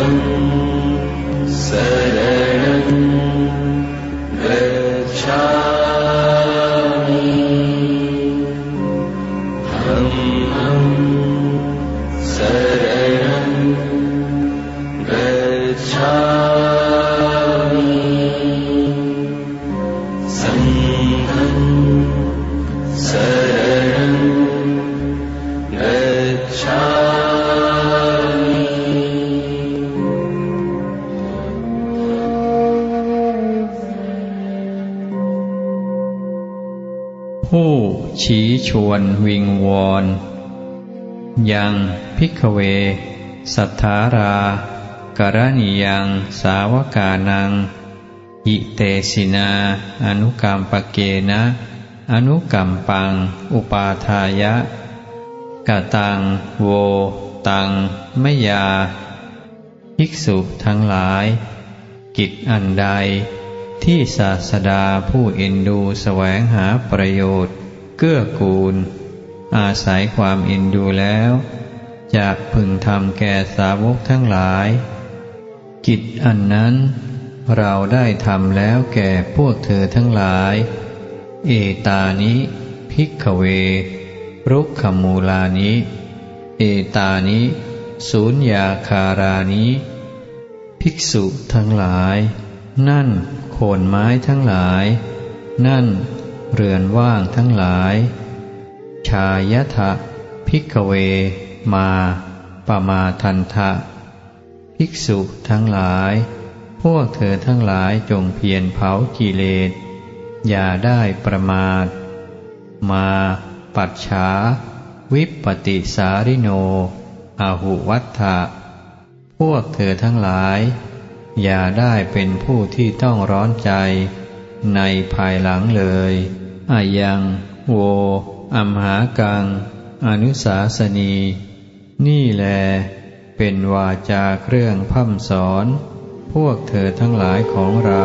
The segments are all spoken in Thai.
ผู้ชี้ชวนวิงวอนยังภิกขเวสัทธารากรณียังสาวกานังหิเตสินาอนุกัมปเกนะอนุกัมปังอุปาทายะกตังโวตังมยาภิกษุทั้งหลายกิจอันใดที่ศาสดาผู้เอ็นดูแสวงหาประโยชน์เกื้อกูลอาศัยความเอ็นดูแล้วจะพึงทำแก่สาวกทั้งหลายกิจอันนั้นเราได้ทำแล้วแก่พวกเธอทั้งหลายเอตานิภิกขเวรุกขมูลานิเอตานิสูญญาคารานิภิกษุทั้งหลายนั่นโคนไม้ทั้งหลายนั่นเรือนว่างทั้งหลายชายทะภิกขเวมาปมาทันทะภิกษุทั้งหลายพวกเธอทั้งหลายจงเพียรเผากิเลสอย่าได้ประมาทมาปัจฉาวิปปติสาริโนอาหุวัฏฐะพวกเธอทั้งหลายอย่าได้เป็นผู้ที่ต้องร้อนใจในภายหลังเลยอายังโวอัมหากังอนุสาสนีนี่แลเป็นวาจาเครื่องพร่ำสอนพวกเธอทั้งหลายของเรา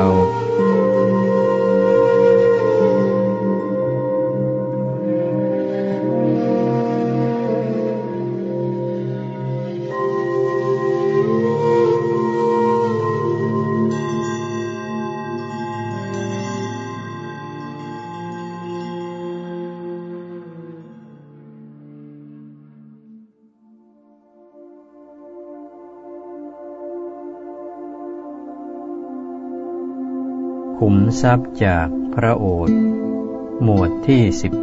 ขุมทรัพย์จากพระโอษฐ์หมวดที่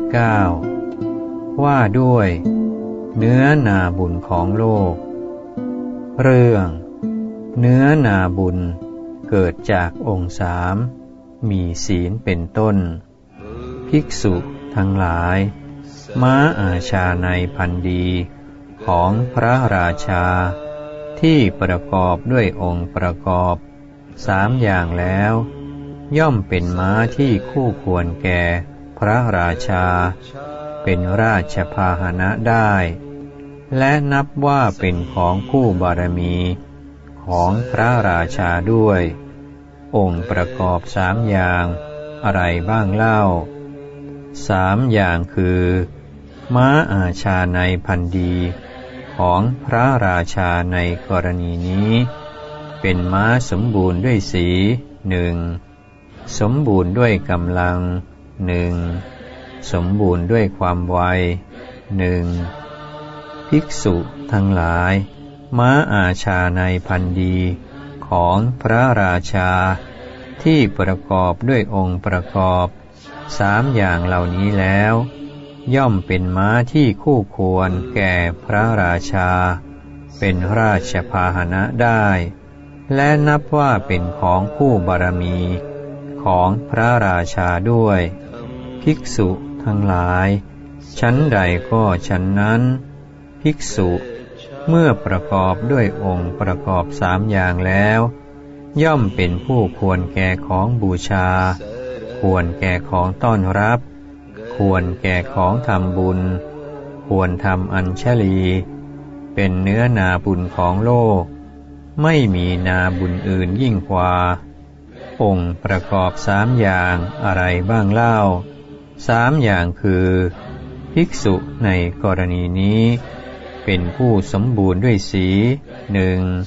19ว่าด้วยเนื้อนาบุญของโลกเรื่องเนื้อนาบุญเกิดจากองค์3มีศีลเป็นต้นภิกษุทั้งหลายม้าอาชาในพันดีของพระราชาที่ประกอบด้วยองค์ประกอบ3อย่างแล้วย่อมเป็นม้าที่คู่ควรแก่พระราชาเป็นราชพาหนะได้และนับว่าเป็นของคู่บารมีของพระราชาด้วยองค์ประกอบ3อย่างอะไรบ้างเล่า3อย่างคือม้าอาชาในพันดีของพระราชาในกรณีนี้เป็นม้าสมบูรณ์ด้วยสี1สมบูรณ์ด้วยกำลัง1สมบูรณ์ด้วยความไว1ภิกษุทั้งหลายม้าอาชาในพันดีของพระราชาที่ประกอบด้วยองค์ประกอบ3อย่างเหล่านี้แล้วย่อมเป็นม้าที่คู่ควรแก่พระราชาเป็นราชพาหนะได้และนับว่าเป็นของคู่บารมีของพระราชาด้วยภิกษุทั้งหลายชั้นใดก็ชั้นนั้นภิกษุเมื่อประกอบด้วยองค์ประกอบ3อย่างแล้วย่อมเป็นผู้ควรแก่ของบูชาควรแก่ของต้อนรับควรแก่ของทำบุญควรทำอัญชลีเป็นเนื้อนาบุญของโลกไม่มีนาบุญอื่นยิ่งกว่าองค์ประกอบ3อย่างอะไรบ้างเล่า3อย่างคือภิกษุในกรณีนี้เป็นผู้สมบูรณ์ด้วยสี1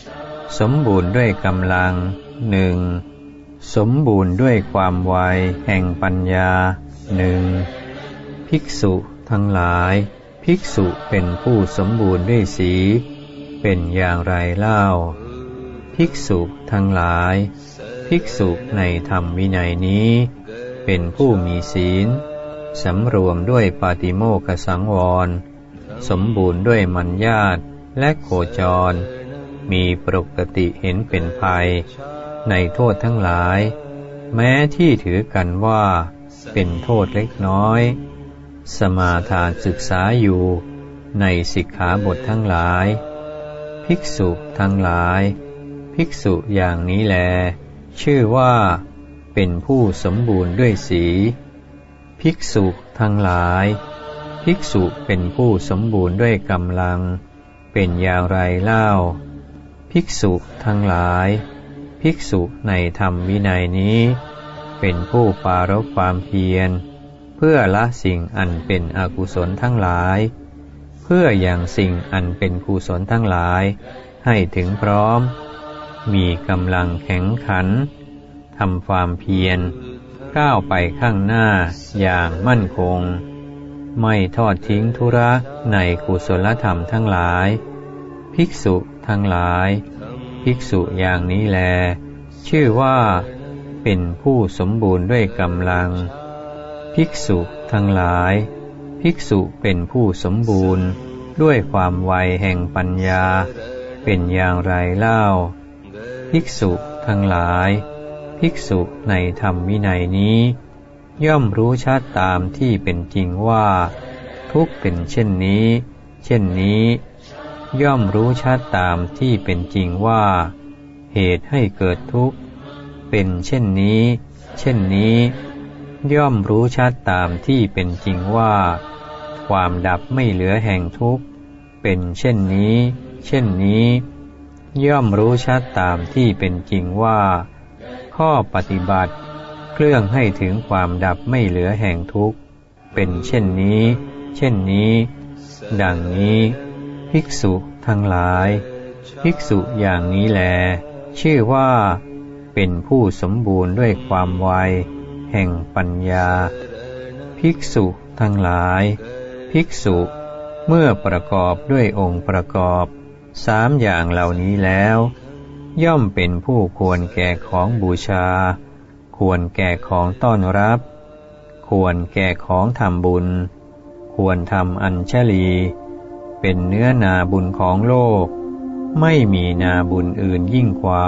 สมบูรณ์ด้วยกำลังหนึ่งสมบูรณ์ด้วยความไวแห่งปัญญาหนึ่งภิกษุทั้งหลายภิกษุเป็นผู้สมบูรณ์ด้วยศีลเป็นอย่างไรเล่าภิกษุทั้งหลายภิกษุในธรรมวินัยนี้เป็นผู้มีศีลสำรวมด้วยปาติโมกขสังวรสมบูรณ์ด้วยมัญญาตและโคจรมีปกติเห็นเป็นภัยในโทษทั้งหลายแม้ที่ถือกันว่าเป็นโทษเล็กน้อยสมาทานศึกษาอยู่ในสิกขาบททั้งหลายภิกษุทั้งหลายภิกษุอย่างนี้แลชื่อว่าเป็นผู้สมบูรณ์ด้วยศีลภิกษุทั้งหลายภิกษุเป็นผู้สมบูรณ์ด้วยกำลังเป็นอย่างไรเล่าภิกษุทั้งหลายภิกษุในธรรมวินัยนี้เป็นผู้ปรารภความเพียรเพื่อละสิ่งอันเป็นอกุศลทั้งหลายเพื่อยังสิ่งอันเป็นกุศลทั้งหลายให้ถึงพร้อมมีกำลังแข็งขันทำความเพียรก้าวไปข้างหน้าอย่างมั่นคงไม่ทอดทิ้งธุระในกุศลธรรมทั้งหลายภิกษุทั้งหลายภิกษุอย่างนี้แลชื่อว่าเป็นผู้สมบูรณ์ด้วยกำลังภิกษุทั้งหลายภิกษุเป็นผู้สมบูรณ์ด้วยความไวแห่งปัญญาเป็นอย่างไรเล่าภิกษุทั้งหลายภิกษุในธรรมวินัยนี้ย่อมรู้ชัดตามที่เป็นจริงว่าทุกข์เป็นเช่นนี้เช่นนี้ย่อมรู้ชัดตามที่เป็นจริงว่าเหตุให้เกิดทุกข์เป็นเช่นนี้เช่นนี้ย่อมรู้ชัดตามที่เป็นจริงว่าความดับไม่เหลือแห่งทุกข์เป็นเช่นนี้เช่นนี้ย่อมรู้ชัดตามที่เป็นจริงว่าข้อปฏิบัติเครื่องให้ถึงความดับไม่เหลือแห่งทุกข์เป็นเช่นนี้เช่นนี้ดังนี้ภิกษุทั้งหลายภิกษุอย่างนี้แลชื่อว่าเป็นผู้สมบูรณ์ด้วยความไวแห่งปัญญาภิกษุทั้งหลายภิกษุเมื่อประกอบด้วยองค์ประกอบสามอย่างเหล่านี้แล้วย่อมเป็นผู้ควรแก่ของบูชาควรแก่ของต้อนรับควรแก่ของทำบุญควรทำอัญชลีเป็นเนื้อนาบุญของโลกไม่มีนาบุญอื่นยิ่งกว่า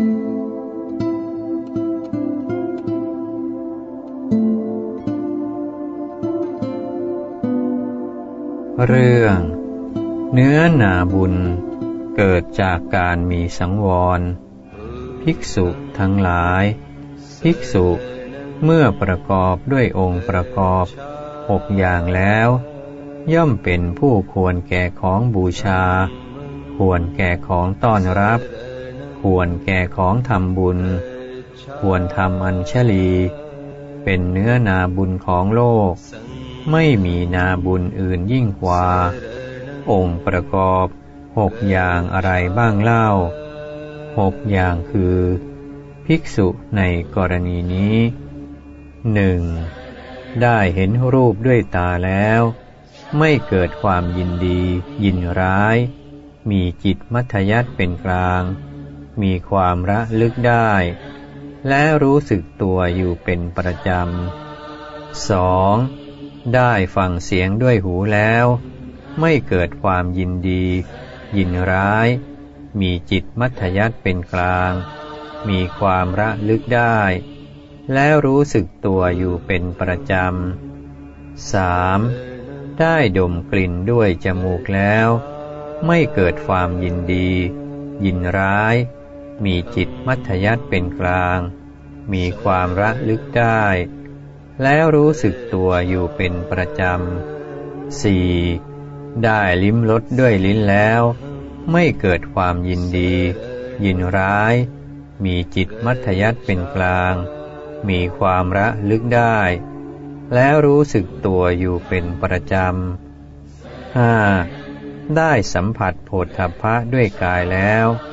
เรื่องเนื้อนาบุญเกิดจากการมีสังวรภิกษุทั้งหลายภิกษุเมื่อประกอบด้วยองค์ประกอบ6อย่างแล้วย่อมเป็นผู้ควรแก่ของบูชาควรแก่ของต้อนรับควรแก่ของทำบุญควรทำอัญชลีเป็นเนื้อนาบุญของโลกไม่มีนาบุญอื่นยิ่งกว่าองค์ประกอบ6อย่างอะไรบ้างเล่า6อย่างคือภิกษุในกรณีนี้ 1. ได้เห็นรูปด้วยตาแล้วไม่เกิดความยินดียินร้ายมีจิตมัธยัสถ์เป็นกลางมีความระลึกได้และรู้สึกตัวอยู่เป็นประจำ 2. ได้ฟังเสียงด้วยหูแล้วไม่เกิดความยินดียินร้ายมีจิตมัธยัสถ์เป็นกลางมีความระลึกได้และรู้สึกตัวอยู่เป็นประจำ 3. ได้ดมกลิ่นด้วยจมูกแล้วไม่เกิดความยินดียินร้ายมีจิตมัธยัสถ์เป็นกลางมีความระลึกได้และรู้สึกตัวอยู่เป็นประจำ 4. ได้ลิ้มรสด้วยลิ้นแล้วไม่เกิดความยินดียินร้ายมีจิตมัธยัสถ์เป็นกลางมีความระลึกได้และรู้สึกตัวอยู่เป็นประจำ 5. ได้สัมผัสโผฏฐัพพะด้วยกายแล้ว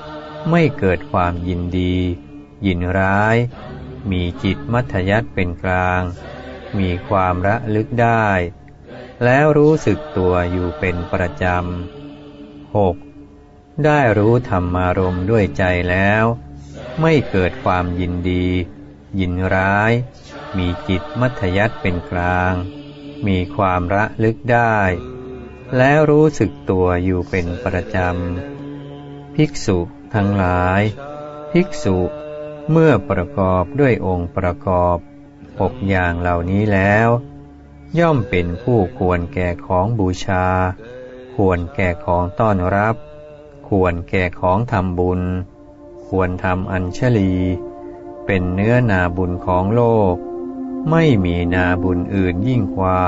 ไม่เกิดความยินดียินร้ายมีจิตมัธยัสถ์เป็นกลางมีความระลึกได้แล้วรู้สึกตัวอยู่เป็นประจำ 6. ได้รู้ธรรมารมณ์ด้วยใจแล้วไม่เกิดความยินดียินร้ายมีจิตมัธยัสถ์เป็นกลางมีความระลึกได้แล้วรู้สึกตัวอยู่เป็นประจำภิกษุทั้งหลายภิกษุเมื่อประกอบด้วยองค์ประกอบ6อย่างเหล่านี้แล้วย่อมเป็นผู้ควรแก่ของบูชาควรแก่ของต้อนรับควรแก่ของทำบุญควรทำอัญชลีเป็นเนื้อนาบุญของโลกไม่มีนาบุญอื่นยิ่งกว่า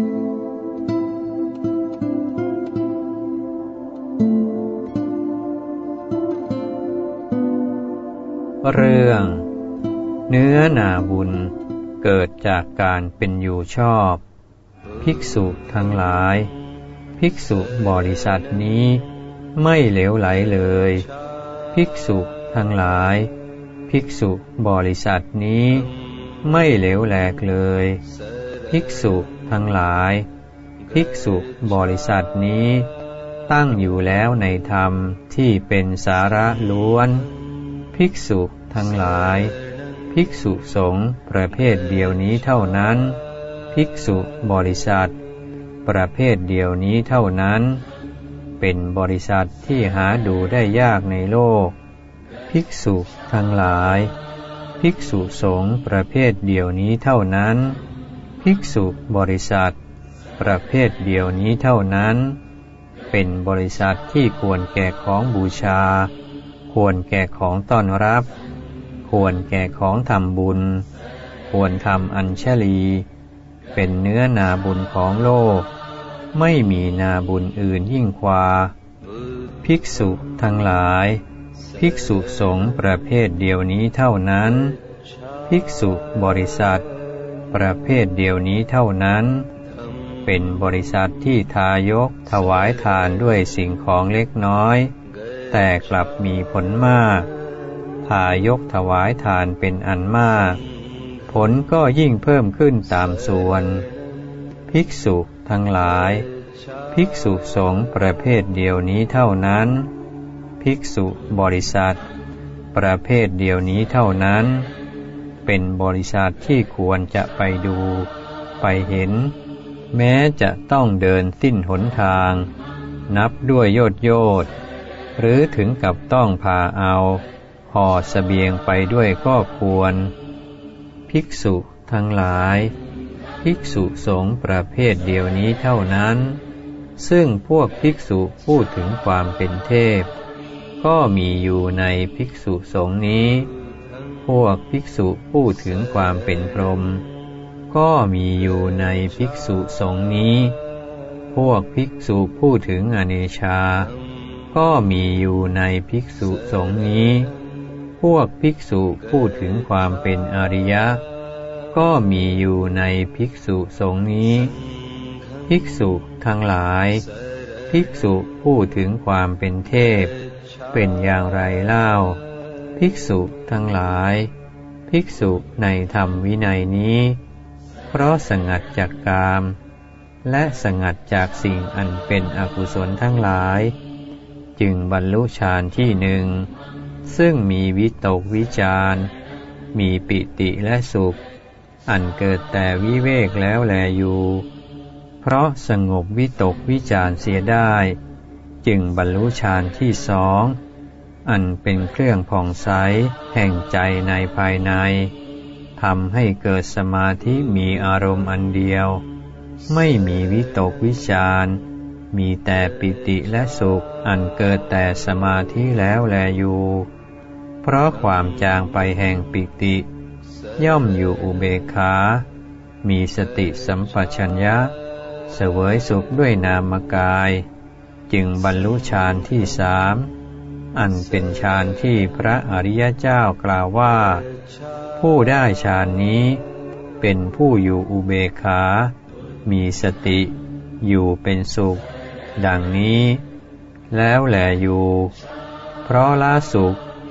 เรื่องเนื้อนาบุญเกิดจากการเป็นอยู่ชอบภิกษุทั้งหลายภิกษุบริษัทนี้ไม่เหลวไหลเลยภิกษุทั้งหลายภิกษุบริษัทนี้ไม่เหลวแหลกเลยภิกษุทั้งหลายภิกษุบริษัทนี้ตั้งอยู่แล้วในธรรมที่เป็นสาระล้วนภิกษุทั้งหลายภิกษุสงฆ์ประเภทเดียวนี้เท่านั้นภิกษุบริษัทประเภทเดียวนี้เท่านั้นเป็นบริษัทที่หาดูได้ยากในโลกภิกษุทั้งหลายภิกษุสงฆ์ประเภทเดียวนี้เท่านั้นภิกษุบริษัทประเภทเดียวนี้เท่านั้นเป็นบริษัทที่ควรแก่ของบูชาควรแก่ของต้อนรับควรแก่ของทำบุญควรทำอัญชลีเป็นเนื้อนาบุญของโลกไม่มีนาบุญอื่นยิ่งกว่าภิกษุทั้งหลายภิกษุสงฆ์ประเภทเดียวนี้เท่านั้นภิกษุบริษัทประเภทเดียวนี้เท่านั้นเป็นบริษัทที่ทายกถวายทานด้วยสิ่งของเล็กน้อยแต่กลับมีผลมากทายกถวายทานเป็นอันมากผลก็ยิ่งเพิ่มขึ้นตามส่วนภิกษุทั้งหลายภิกษุสงฆ์ประเภทเดียวนี้เท่านั้นภิกษุบริษัทประเภทเดียวนี้เท่านั้นเป็นบริษัทที่ควรจะไปดูไปเห็นแม้จะต้องเดินสิ้นหนทางนับด้วยโยชน์หรือถึงกับต้องพาเอาห่อเสบียงไปด้วยก็ควรภิกษุทั้งหลายภิกษุสงฆ์ประเภทเดียวนี้เท่านั้นซึ่งพวกภิกษุพูดถึงความเป็นเทพก็มีอยู่ในภิกษุสงฆ์นี้พวกภิกษุพูดถึงความเป็นพรหมก็มีอยู่ในภิกษุสงฆ์นี้พวกภิกษุพูดถึงอเนชาก็มีอยู่ในภิกษุสงฆ์นี้พวกภิกษุพูดถึงความเป็นอริยะก็มีอยู่ในภิกษุสงฆ์นี้ภิกษุทั้งหลายภิกษุพูดถึงความเป็นเทพเป็นอย่างไรเล่าภิกษุทั้งหลายภิกษุในธรรมวินัยนี้เพราะสงัดจากกามและสงัดจากสิ่งอันเป็นอกุศลทั้งหลายจึงบรรลุฌานที่หนึ่งซึ่งมีวิตกวิจารมีปิติและสุขอันเกิดแต่วิเวกแล้วแลอยู่เพราะสงบวิตกวิจารเสียได้จึงบรรลุฌานที่สองอันเป็นเครื่องผ่องใสแห่งใจในภายในทำให้เกิดสมาธิมีอารมณ์อันเดียวไม่มีวิตกวิจารมีแต่ปิติและสุขอันเกิดแต่สมาธิแล้วแลอยู่เพราะความจางไปแห่งปิติย่อมอยู่อุเบกขามีสติสัมปชัญญะเสวยสุขด้วยนามกายจึงบรรลุฌานที่สามอันเป็นฌานที่พระอริยเจ้ากล่าวว่าผู้ได้ฌานนี้เป็นผู้อยู่อุเบกขามีสติอยู่เป็นสุขดังนี้แล้วแลอยู่เพราะละสุข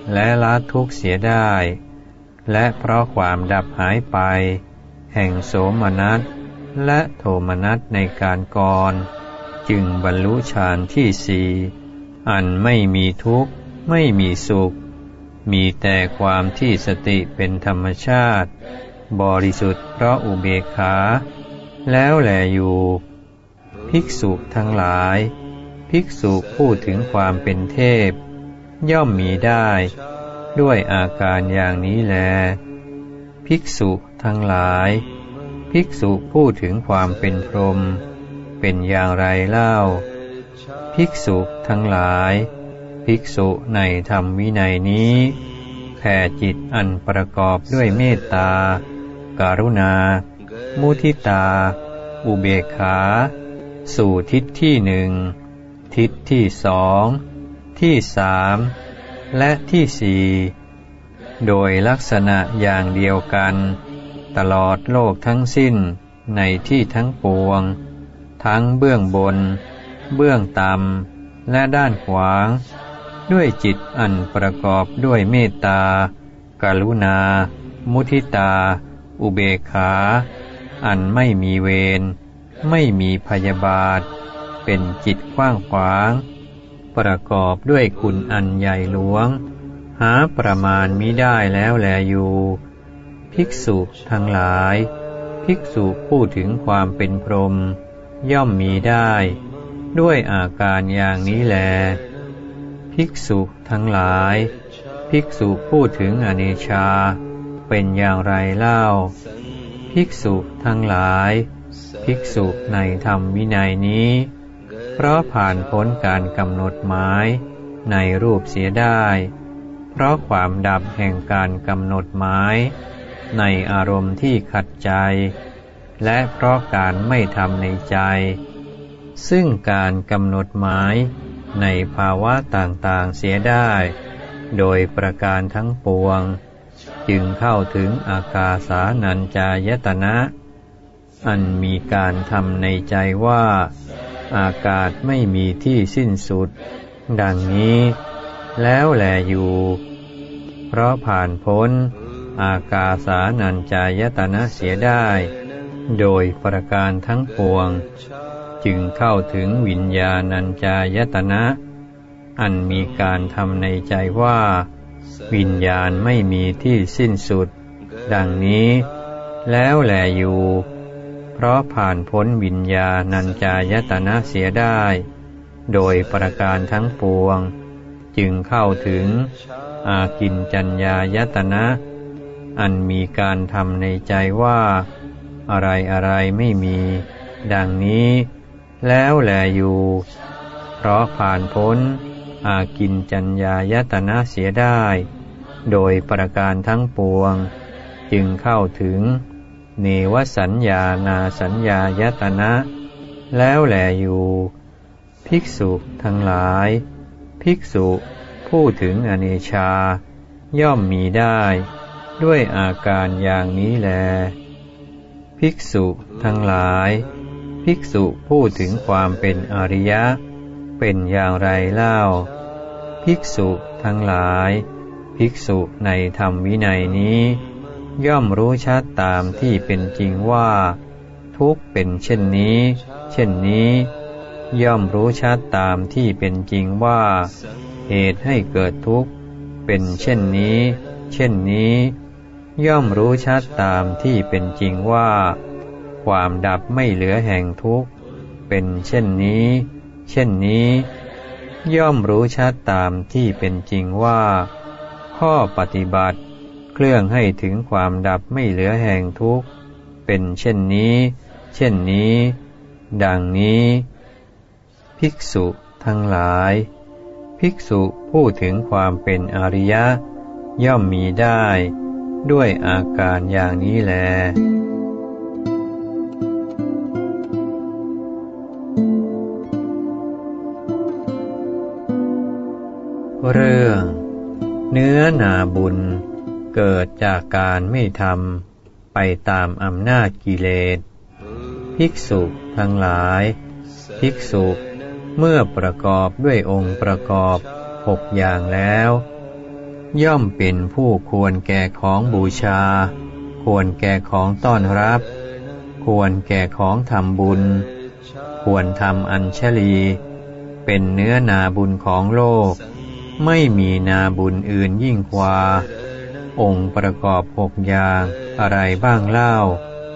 และละทุกข์เสียได้และเพราะความดับหายไปแห่งโสมนัสและโทมนัสในการก่อนจึงบรรลุฌานที่สี่อันไม่มีทุกข์ไม่มีสุขมีแต่ความที่สติเป็นธรรมชาติบริสุทธิ์เพราะอุเบกขาแล้วแลอยู่ภิกษุทั้งหลายภิกษุพูดถึงความเป็นเทพย่อมมีได้ด้วยอาการอย่างนี้แลภิกษุทั้งหลายภิกษุพูดถึงความเป็นพรหมเป็นอย่างไรเล่าภิกษุทั้งหลายภิกษุในธรรมวินัยนี้แผ่จิตอันประกอบด้วยเมตตากรุณามุทิตาอุเบกขาสู่ทิศที่หนึ่งทิศที่สองที่สามและที่สี่โดยลักษณะอย่างเดียวกันตลอดโลกทั้งสิ้นในที่ทั้งปวงทั้งเบื้องบนเบื้องต่ำและด้านขวางด้วยจิตอันประกอบด้วยเมตตากรุณามุทิตาอุเบกขาอันไม่มีเวรไม่มีพยาบาทเป็นจิตกว้างขวางประกอบด้วยคุณอันใหญ่หลวงหาประมาณมิได้แล้วแลอยู่ภิกษุทั้งหลายภิกษุพูดถึงความเป็นพรหมย่อมมีได้ด้วยอาการอย่างนี้แลภิกษุทั้งหลายภิกษุพูดถึงอเนชชาเป็นอย่างไรเล่าภิกษุทั้งหลายภิกษุในธรรมวินัยนี้เพราะผ่านพ้นการกำหนดหมายในรูปเสียได้เพราะความดับแห่งการกำหนดหมายในอารมณ์ที่ขัดใจและเพราะการไม่ทำในใจซึ่งการกำหนดหมายในภาวะต่างๆเสียได้โดยประการทั้งปวงจึงเข้าถึงอากาสานัญจายตนะอันมีการทำในใจว่าอากาศไม่มีที่สิ้นสุดดังนี้แล้วแลอยู่เพราะผ่านพ้นอากาสานัญจายตนะเสียได้โดยประการทั้งปวงจึงเข้าถึงวิญญาณัญจายตนะอันมีการทำในใจว่าวิญญาณไม่มีที่สิ้นสุดดังนี้แล้วแลอยู่เพราะผ่านพ้นวิญญาณัญจายตนะเสียได้โดยประการทั้งปวงจึงเข้าถึงอากินจัญญายตนะอันมีการทำในใจว่าอะไรอะไรไม่มีดังนี้แล้วแลอยู่เพราะผ่านพ้นอากินจัญญายตนะเสียได้โดยประการทั้งปวงจึงเข้าถึงเนวสัญญานาสัญญายตนะแล้วแลอยู่ภิกษุทั้งหลายภิกษุพูดถึงอเนชชาย่อมมีได้ด้วยอาการอย่างนี้แลภิกษุทั้งหลายภิกษุพูดถึงความเป็นอริยะเป็นอย่างไรเล่าภิกษุทั้งหลายภิกษุในธรรมวินัยนี้ย่อมรู้ชัดตามที่เป็นจริงว่าทุกข์เป็นเช่นนี้เช่นนี้ย่อมรู้ชัดตามที่เป็นจริงว่าเหตุให้เกิดทุกข์เป็นเช่นนี้เช่นนี้ย่อมรู้ชัดตามที่เป็นจริงว่าความดับไม่เหลือแห่งทุกข์เป็นเช่นนี้เช่นนี้ย่อมรู้ชัดตามที่เป็นจริงว่าข้อปฏิบัติเครื่องให้ถึงความดับไม่เหลือแห่งทุกข์เป็นเช่นนี้เช่นนี้ดังนี้ภิกษุทั้งหลายภิกษุพูดถึงความเป็นอริยะย่อมมีได้ด้วยอาการอย่างนี้แลเรื่องเนื้อนาบุญเกิดจากการไม่ทำไปตามอำนาจกิเลสภิกษุทั้งหลายภิกษุเมื่อประกอบด้วยองค์ประกอบ6อย่างแล้วย่อมเป็นผู้ควรแก่ของบูชาควรแก่ของต้อนรับควรแก่ของทำบุญควรทำอัญชลีเป็นเนื้อนาบุญของโลกไม่มีนาบุญอื่นยิ่งกว่าองค์ประกอบ6อย่างอะไรบ้างเล่า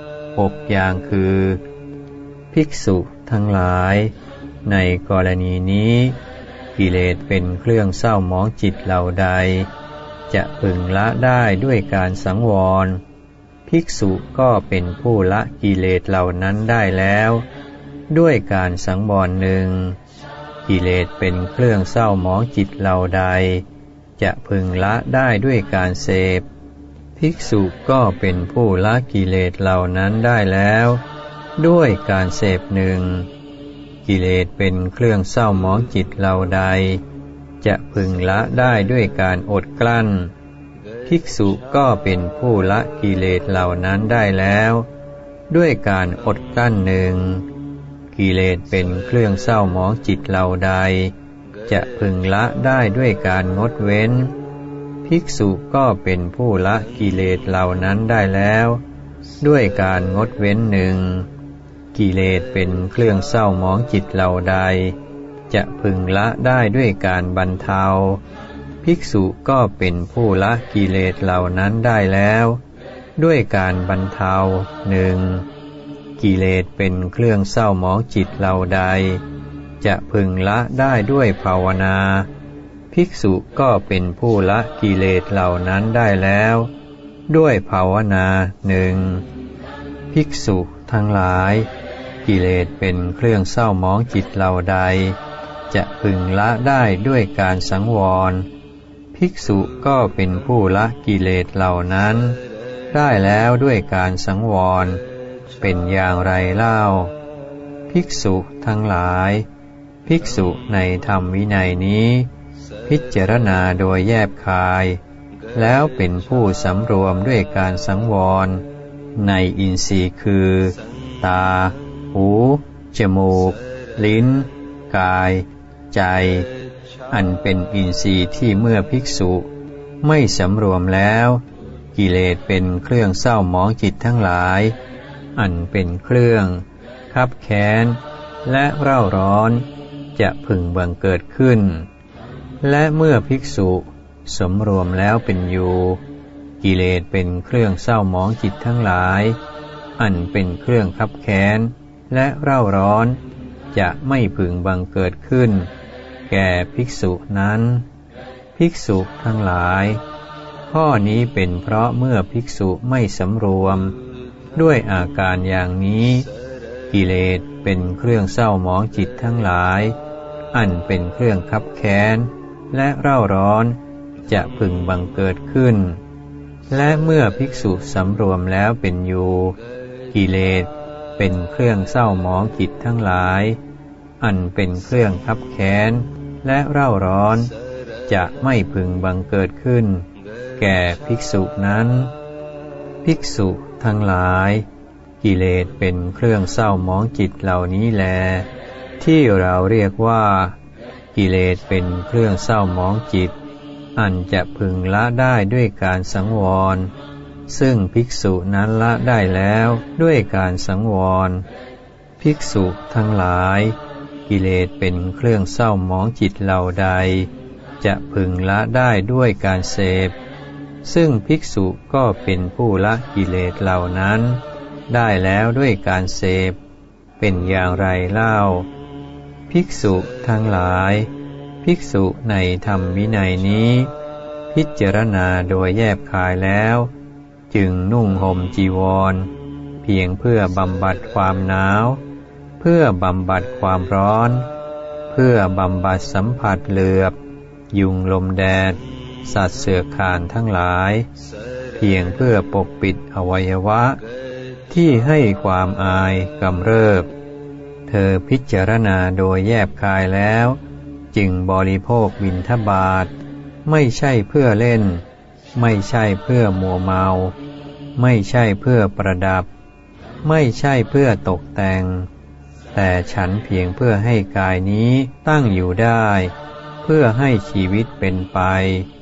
6อย่างคือภิกษุทั้งหลายในกรณีนี้กิเลสเป็นเครื่องเศร้าหมองจิตเหล่าใดจะพึงละได้ด้วยการสังวรภิกษุก็เป็นผู้ละกิเลสเหล่านั้นได้แล้วด้วยการสังวรหนึ่งกิเลสเป็นเครื่องเศร้าหมองจิตเหล่าใดจะพึงละได้ด้วยการเสพภิกษุก็เป็นผู้ละกิเลสเหล่านั้นได้แล้วด้วยการเสพหนึ่งกิเลสเป็นเครื่องเศร้าหมองจิตเหล่าใดจะพึงละได้ด้วยการอดกลั้นภิกษุก็เป็นผู้ละกิเลสเหล่านั้นได้แล้วด้วยการอดกลั้นหนึ่งกิเลสเป็นเครื่องเศร้าหมองจิตเหล่าใดจะพึงละได้ด้วยการงดเว้นภิกษุก็เป็นผู้ละกิเลสเหล่านั้นได้แล้วด้วยการงดเว้นหนึ่งกิเลสเป็นเครื่องเศร้าหมองจิตเหล่าใดจะพึงละได้ด้วยการบรรเทาภิกษุก็เป็นผู้ละกิเลสเหล่านั้นได้แล้วด้วยการบรรเทาหนึ่งกิเลสเป็นเครื่องเศร้าหมองจิตเหล่าใดจะพึงละได้ด้วยภาวนาภิกษุก็เป็นผู้ละกิเลสเหล่านั้นได้แล้วด้วยภาวนาหนึ่งภิกษุทั้งหลายกิเลสเป็นเครื่องเศร้าหมองจิตเหล่าใดจะพึงละได้ด้วยการสังวรภิกษุก็เป็นผู้ละกิเลสเหล่านั้นได้แล้วด้วยการสังวรเป็นอย่างไรเล่าภิกษุทั้งหลายภิกษุในธรรมวินัยนี้พิจารณาโดยแยบคายแล้วเป็นผู้สำรวมด้วยการสังวรในอินทรีย์คือตาหูจมูกลิ้นกายใจอันเป็นอินทรีย์ที่เมื่อภิกษุไม่สำรวมแล้วกิเลสเป็นเครื่องเศร้าหมองจิตทั้งหลายอันเป็นเครื่องคับแค้นและเร่าร้อนจะพึงบังเกิดขึ้นและเมื่อภิกษุสำรวมแล้วเป็นอยู่กิเลสเป็นเครื่องเศร้าหมองจิตทั้งหลายอันเป็นเครื่องคับแค้นและเร่าร้อนจะไม่พึงบังเกิดขึ้นแก่ภิกษุนั้นภิกษุทั้งหลายข้อนี้เป็นเพราะเมื่อภิกษุไม่สำรวมด้วยอาการอย่างนี้กิเลสเป็นเครื่องเศร้าหมองจิตทั้งหลายอันเป็นเครื่องคับแค้นและเร่าร้อนจะพึงบังเกิดขึ้นและเมื่อภิกษุสำรวมแล้วเป็นอยู่กิเลสเป็นเครื่องเศร้าหมองจิตทั้งหลายอันเป็นเครื่องคับแค้นและเร่าร้อนจะไม่พึงบังเกิดขึ้นแก่ภิกษุนั้นภิกษุทั้งหลายกิเลสเป็นเครื่องเศร้าหมองจิตเหล่านี้แลที่เราเรียกว่ากิเลสเป็นเครื่องเศร้าหมองจิตอันจะพึงละได้ด้วยการสังวรซึ่งภิกษุนั้นละได้แล้วด้วยการสังวรภิกษุทั้งหลายกิเลสเป็นเครื่องเศร้าหมองจิตเหล่าใดจะพึงละได้ด้วยการเสพซึ่งภิกษุก็เป็นผู้ละกิเลสเหล่านั้นได้แล้วด้วยการเสพเป็นอย่างไรเล่าภิกษุทั้งหลายภิกษุในธรรมวินัยนี้พิจารณาโดยแยบคายแล้วจึงนุ่งห่มจีวรเพียงเพื่อบำบัดความหนาวเพื่อบำบัดความร้อนเพื่อบำบัดสัมผัสเหลือบยุงลมแดดสัตว์เสือข่านทั้งหลายเพียงเพื่อปกปิดอวัยวะที่ให้ความอายกำเริบเธอพิจารณาโดยแยบคายแล้วจึงบริโภคบิณฑบาตไม่ใช่เพื่อเล่นไม่ใช่เพื่อมัวเมาไม่ใช่เพื่อประดับไม่ใช่เพื่อตกแต่งแต่ฉันเพียงเพื่อให้กายนี้ตั้งอยู่ได้เพื่อให้ชีวิตเป็นไป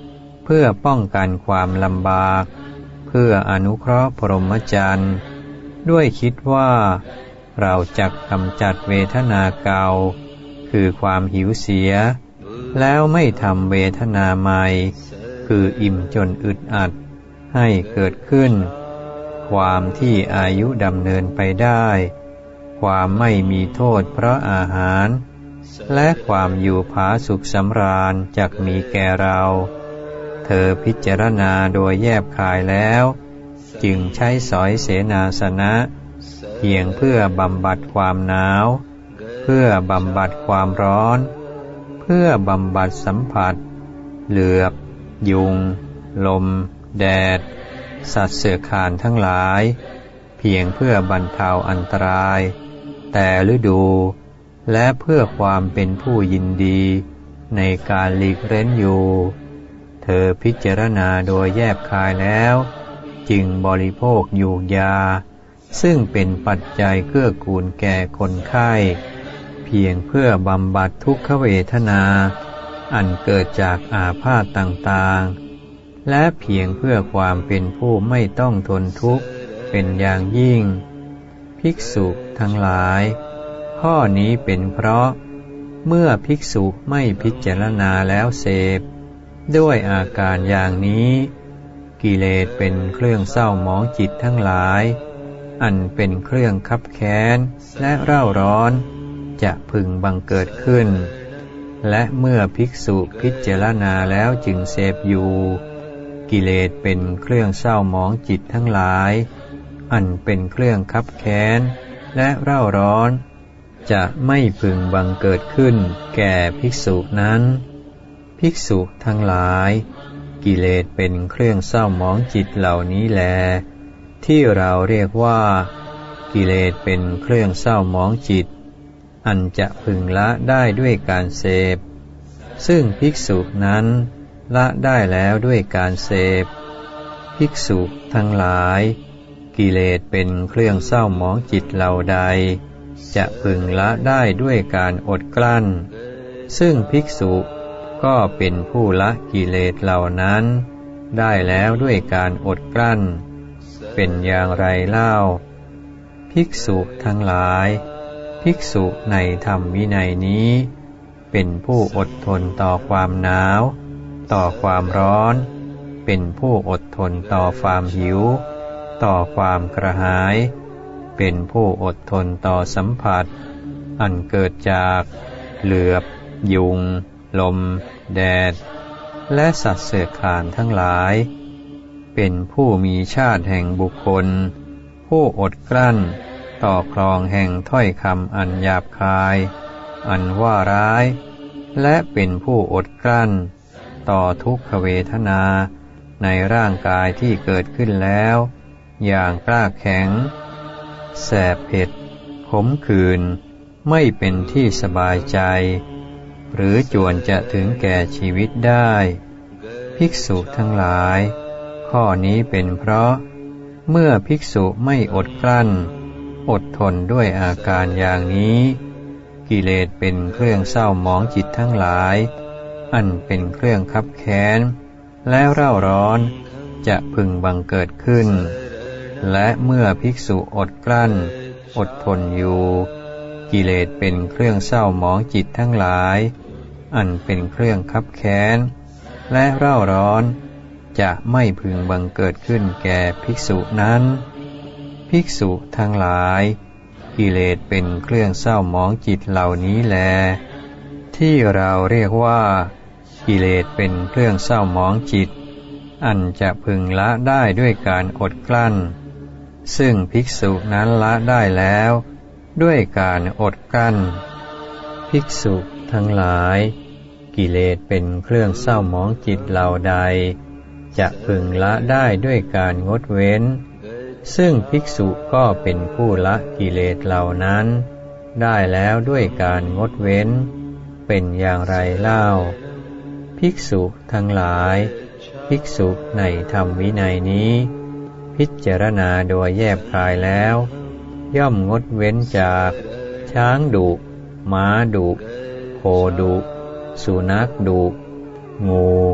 เพื่อป้องกันความลำบากเพื่ออนุเคราะห์พรหมจรรย์ด้วยคิดว่าเราจักกำจัดเวทนาเก่าคือความหิวเสียแล้วไม่ทำเวทนาใหม่คืออิ่มจนอึดอัดให้เกิดขึ้นความที่อายุดำเนินไปได้ความไม่มีโทษเพราะอาหารและความอยู่ผาสุขสำราญจักมีแก่เราเธอพิจารณาโดยแยบคายแล้วจึงใช้สอยเสนาสนะเพียงเพื่อบำบัดความหนาวเพื่อบำบัดความร้อนเพื่อบำบัดสัมผัสเหลือบยุงลมแดดสัตว์เสือข่านทั้งหลายเพียงเพื่อบรรเทาอันตรายแต่ฤดูและเพื่อความเป็นผู้ยินดีในการหลีกเร้นอยู่เธอพิจารณาโดยแยบคายแล้วจึงบริโภคยูกยาซึ่งเป็นปัจจัยเกื้อกูลแก่คนไข้เพียงเพื่อบำบัดทุกขเวทนาอันเกิดจากอาพาธต่างๆและเพียงเพื่อความเป็นผู้ไม่ต้องทนทุกข์เป็นอย่างยิ่งภิกษุทั้งหลายข้อนี้เป็นเพราะเมื่อภิกษุไม่พิจารณาแล้วเสพด้วยอาการอย่างนี้กิเลสเป็นเครื่องเศร้าหมองจิตทั้งหลายอันเป็นเครื่องคับแค้นและเร่าร้อนจะพึงบังเกิดขึ้นและเมื่อภิกษุพิจารณาแล้วจึงเสพอยู่กิเลสเป็นเครื่องเศร้าหมองจิตทั้งหลายอันเป็นเครื่องคับแค้นและเร่าร้อนจะไม่พึงบังเกิดขึ้นแก่ภิกษุนั้นภิกษุทั้งหลายกิเลสเป็นเครื่องเศร้าหมองจิตเหล่านี้แลที่เราเรียกว่ากิเลสเป็นเครื่องเศร้าหมองจิตอันจะพึงละได้ด้วยการเสพซึ่งภิกษุนั้นละได้แล้วด้วยการเสพภิกษุทั้งหลายกิเลสเป็นเครื่องเศร้าหมองจิตเหล่าใดจะพึงละได้ด้วยการอดกลั้นซึ่งภิกษุก็เป็นผู้ละกิเลสเหล่านั้นได้แล้วด้วยการอดกลั้นเป็นอย่างไรเล่าภิกษุทั้งหลายภิกษุในธรรมวินัยนี้เป็นผู้อดทนต่อความหนาวต่อความร้อนเป็นผู้อดทนต่อความหิวต่อความกระหายเป็นผู้อดทนต่อสัมผัสอันเกิดจากเหลือบยุงลมแดดและสัตว์เสือข่านทั้งหลายเป็นผู้มีชาติแห่งบุคคลผู้อดกลั้นต่อครองแห่งถ้อยคำอันหยาบคายอันว่าร้ายและเป็นผู้อดกลั้นต่อทุกขเวทนาในร่างกายที่เกิดขึ้นแล้วอย่างกล้าแข็งแสบเผ็ดขมขื่นไม่เป็นที่สบายใจหรือจวนจะถึงแก่ชีวิตได้ภิกษุทั้งหลายข้อนี้เป็นเพราะเมื่อภิกษุไม่อดกลั้นอดทนด้วยอาการอย่างนี้กิเลสเป็นเครื่องเศร้าหมองจิตทั้งหลายอันเป็นเครื่องคับแค้นและเร่าร้อนจะพึงบังเกิดขึ้นและเมื่อภิกษุอดกลั้นอดทนอยู่กิเลสเป็นเครื่องเศร้าหมองจิตทั้งหลายอันเป็นเครื่องคับแค้นและเร่าร้อนจะไม่พึงบังเกิดขึ้นแก่ภิกษุนั้นภิกษุทั้งหลายกิเลสเป็นเครื่องเศร้าหมองจิตเหล่านี้แลที่เราเรียกว่ากิเลสเป็นเครื่องเศร้าหมองจิตอันจะพึงละได้ด้วยการอดกลั้นซึ่งภิกษุนั้นละได้แล้วด้วยการอดกลั้นภิกษุทั้งหลายกิเลสเป็นเครื่องเศร้าหมองจิตเหล่าใดจะพึงละได้ด้วยการงดเว้นซึ่งภิกษุก็เป็นผู้ละกิเลสเหล่านั้นได้แล้วด้วยการงดเว้นเป็นอย่างไรเล่าภิกษุทั้งหลายภิกษุในธรรมวินัยนี้พิจารณาโดยแยบคายแล้วย่อมงดเว้นจากช้างดุม้าดุโคดุสุนัขดุงู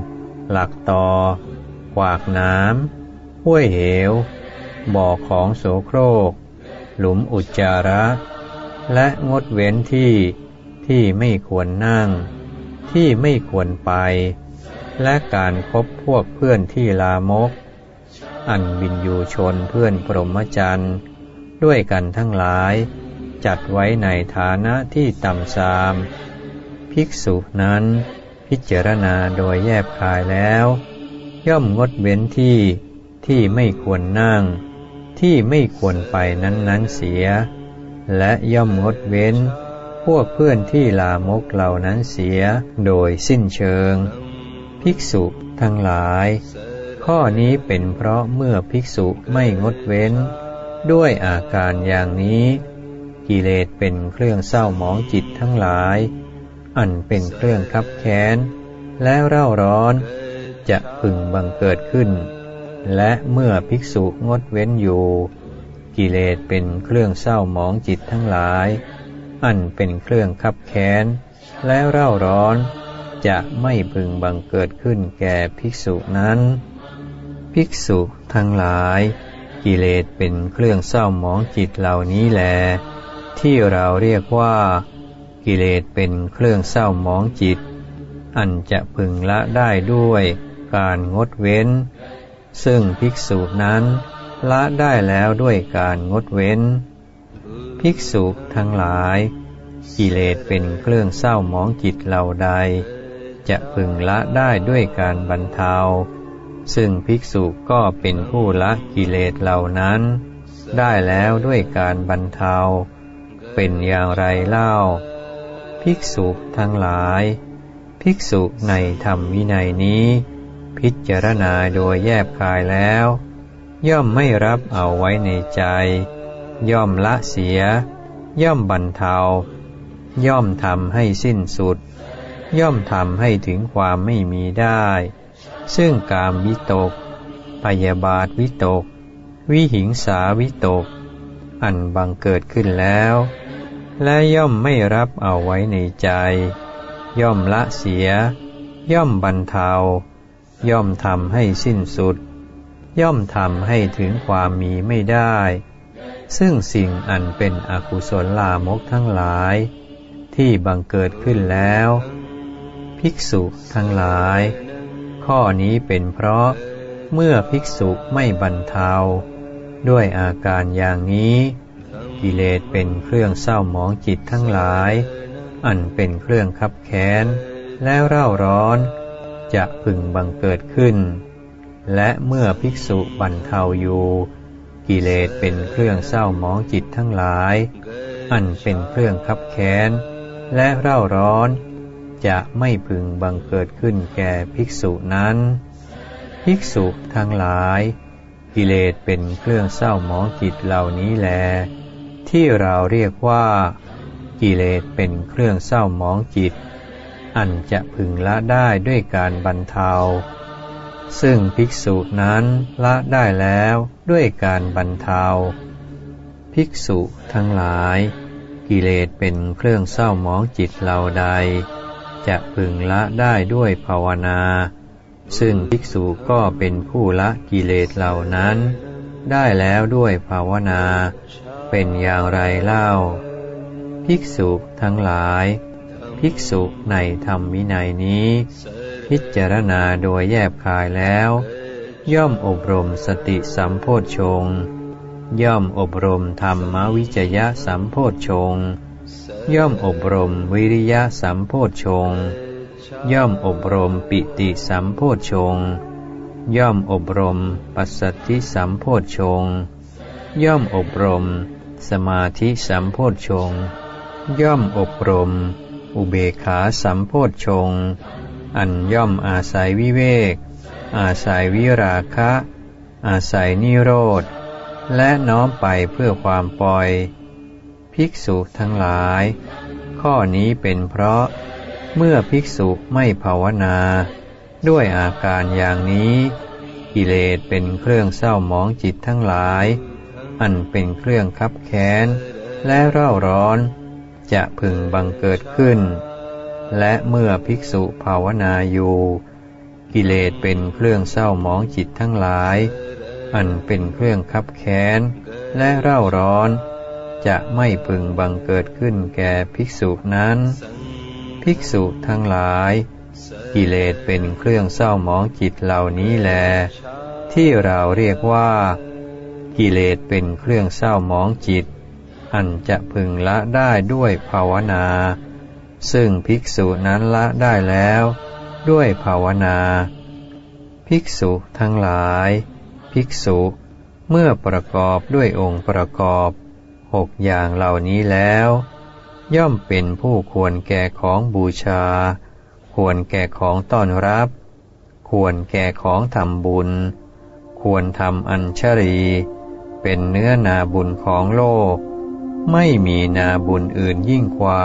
หลักตอขวากน้ำห้วยเหวบ่อของโสโครกหลุมอุจจาระและงดเว้นที่ไม่ควรนั่งที่ไม่ควรไปและการคบพวกเพื่อนที่ลามกอันวินยูชนเพื่อนพรหมจรรย์ด้วยกันทั้งหลายจัดไว้ในฐานะที่ต่ำทรามภิกษุนั้นพิจารณาโดยแยบคายแล้วย่อมงดเว้นที่ไม่ควรนั่งที่ไม่ควรไปนั้นเสียและย่อมงดเว้นพวกเพื่อนที่ลามกเหล่านั้นเสียโดยสิ้นเชิงภิกษุทั้งหลายข้อนี้เป็นเพราะเมื่อภิกษุไม่งดเว้นด้วยอาการอย่างนี้กิเลสเป็นเครื่องเศร้าหมองจิตทั้งหลายอันเป็นเครื่องคับแค้นและเร่าร้อนจะพึงบังเกิดขึ้นและเมื่อภิกษุงดเว้นอยู่กิเลสเป็นเครื่องเศร้าหมองจิตทั้งหลายอันเป็นเครื่องคับแค้นและเร่าร้อนจะไม่พึงบังเกิดขึ้นแก่ภิกษุนั้นภิกษุทั้งหลายกิเลสเป็นเครื่องเศร้าหมองจิตเหล่านี้แลที่เราเรียกว่ากิเลสเป็นเครื่องเศร้าหมองจิตอันจะพึงละได้ด้วยการงดเว้นซึ่งภิกษุนั้นละได้แล้วด้วยการงดเว้นภิกษุทั้งหลายกิเลสเป็นเครื่องเศร้าหมองจิตเหล่าใดจะพึงละได้ด้วยการบรรเทาซึ่งภิกษุก็เป็นผู้ละกิเลสเหล่านั้นได้แล้วด้วยการบรรเทาเป็นอย่างไรเล่าภิกษุทั้งหลายภิกษุในธรรมวินัยนี้พิจารณาโดยแยบคายแล้วย่อมไม่รับเอาไว้ในใจย่อมละเสียย่อมบรรเทาย่อมทำให้สิ้นสุดย่อมทำให้ถึงความไม่มีได้ซึ่งกามวิตกพยาบาทวิตกวิหิงสาวิตกอันบังเกิดขึ้นแล้วและย่อมไม่รับเอาไว้ในใจย่อมละเสียย่อมบรรเทาย่อมทำให้สิ้นสุดย่อมทำให้ถึงความมีไม่ได้ซึ่งสิ่งอันเป็นอกุศลลามกทั้งหลายที่บังเกิดขึ้นแล้วภิกษุทั้งหลายข้อนี้เป็นเพราะเมื่อภิกษุไม่บรรเทาด้วยอาการอย่างนี้กิเลสเป็นเครื่องเศร้าหมองจิตทั้งหลายอันเป็นเครื่องคับแค้นและเร่าร้อนจะพึงบังเกิดขึ้นและเมื่อภิกษุบรรเทาอยู่กิเลสเป็นเครื่องเศร้าหมองจิตทั้งหลายอันเป็นเครื่องคับแค้นและเร่าร้อนจะไม่พึงบังเกิดขึ้นแก่ภิกษุนั้นภิกษุทั้งหลายกิเลสเป็นเครื่องเศร้าหมองจิตเหล่านี้แลที่เราเรียกว่ากิเลสเป็นเครื่องเศร้าหมองจิตอันจะพึงละได้ด้วยการบรรเทาซึ่งภิกษุนั้นละได้แล้วด้วยการบรรเทาภิกษุทั้งหลายกิเลสเป็นเครื่องเศร้าหมองจิตเหล่าใดจะพึงละได้ด้วยภาวนาซึ่งภิกษุก็เป็นผู้ละกิเลสเหล่านั้นได้แล้วด้วยภาวนาเป็นอย่างไรเล่าภิกษุทั้งหลายภิกษุในธรรมวินัยนี้พิจารณาโดยแยบคายแล้วย่อมอบรมสติสัมโพชฌงค์ย่อมอบรมธรรมวิจยะสัมโพชฌงค์ย่อมอบรมวิริยะสัมโพชฌงค์ย่อมอบรมปิติสัมโพชฌงค์ย่อมอบรมปัสสัทธิสัมโพชฌงค์ย่อมอบรมสมาธิสัมโพชฌงค์ย่อมอบรมอุเบกขาสัมโพชฌงค์อันย่อมอาศัยวิเวกอาศัยวิราคะอาศัยนิโรธและน้อมไปเพื่อความปล่อยภิกษุทั้งหลายข้อนี้เป็นเพราะเมื่อภิกษุไม่ภาวนาด้วยอาการอย่างนี้กิเลสเป็นเครื่องเศร้าหมองจิตทั้งหลายอันเป็นเครื่องคับแค้นและเร่าร้อนจะพึงบังเกิดขึ้นและเมื่อภิกษุภาวนาอยู่กิเลสเป็นเครื่องเศร้าหมองจิตทั้งหลายอันเป็นเครื่องคับแค้นและเร่าร้อนจะไม่พึงบังเกิดขึ้นแก่ภิกษุนั้นภิกษุทั้งหลายกิเลสเป็นเครื่องเศร้าหมองจิตเหล่านี้แลที่เราเรียกว่ากิเลสเป็นเครื่องเศร้าหมองจิตอันจะพึงละได้ด้วยภาวนาซึ่งภิกษุนั้นละได้แล้วด้วยภาวนาภิกษุทั้งหลายภิกษุเมื่อประกอบด้วยองค์ประกอบ6อย่างเหล่านี้แล้วย่อมเป็นผู้ควรแก่ของบูชาควรแก่ของต้อนรับควรแก่ของทำบุญควรทำอัญชลีเป็นเนื้อนาบุญของโลกไม่มีนาบุญอื่นยิ่งกว่า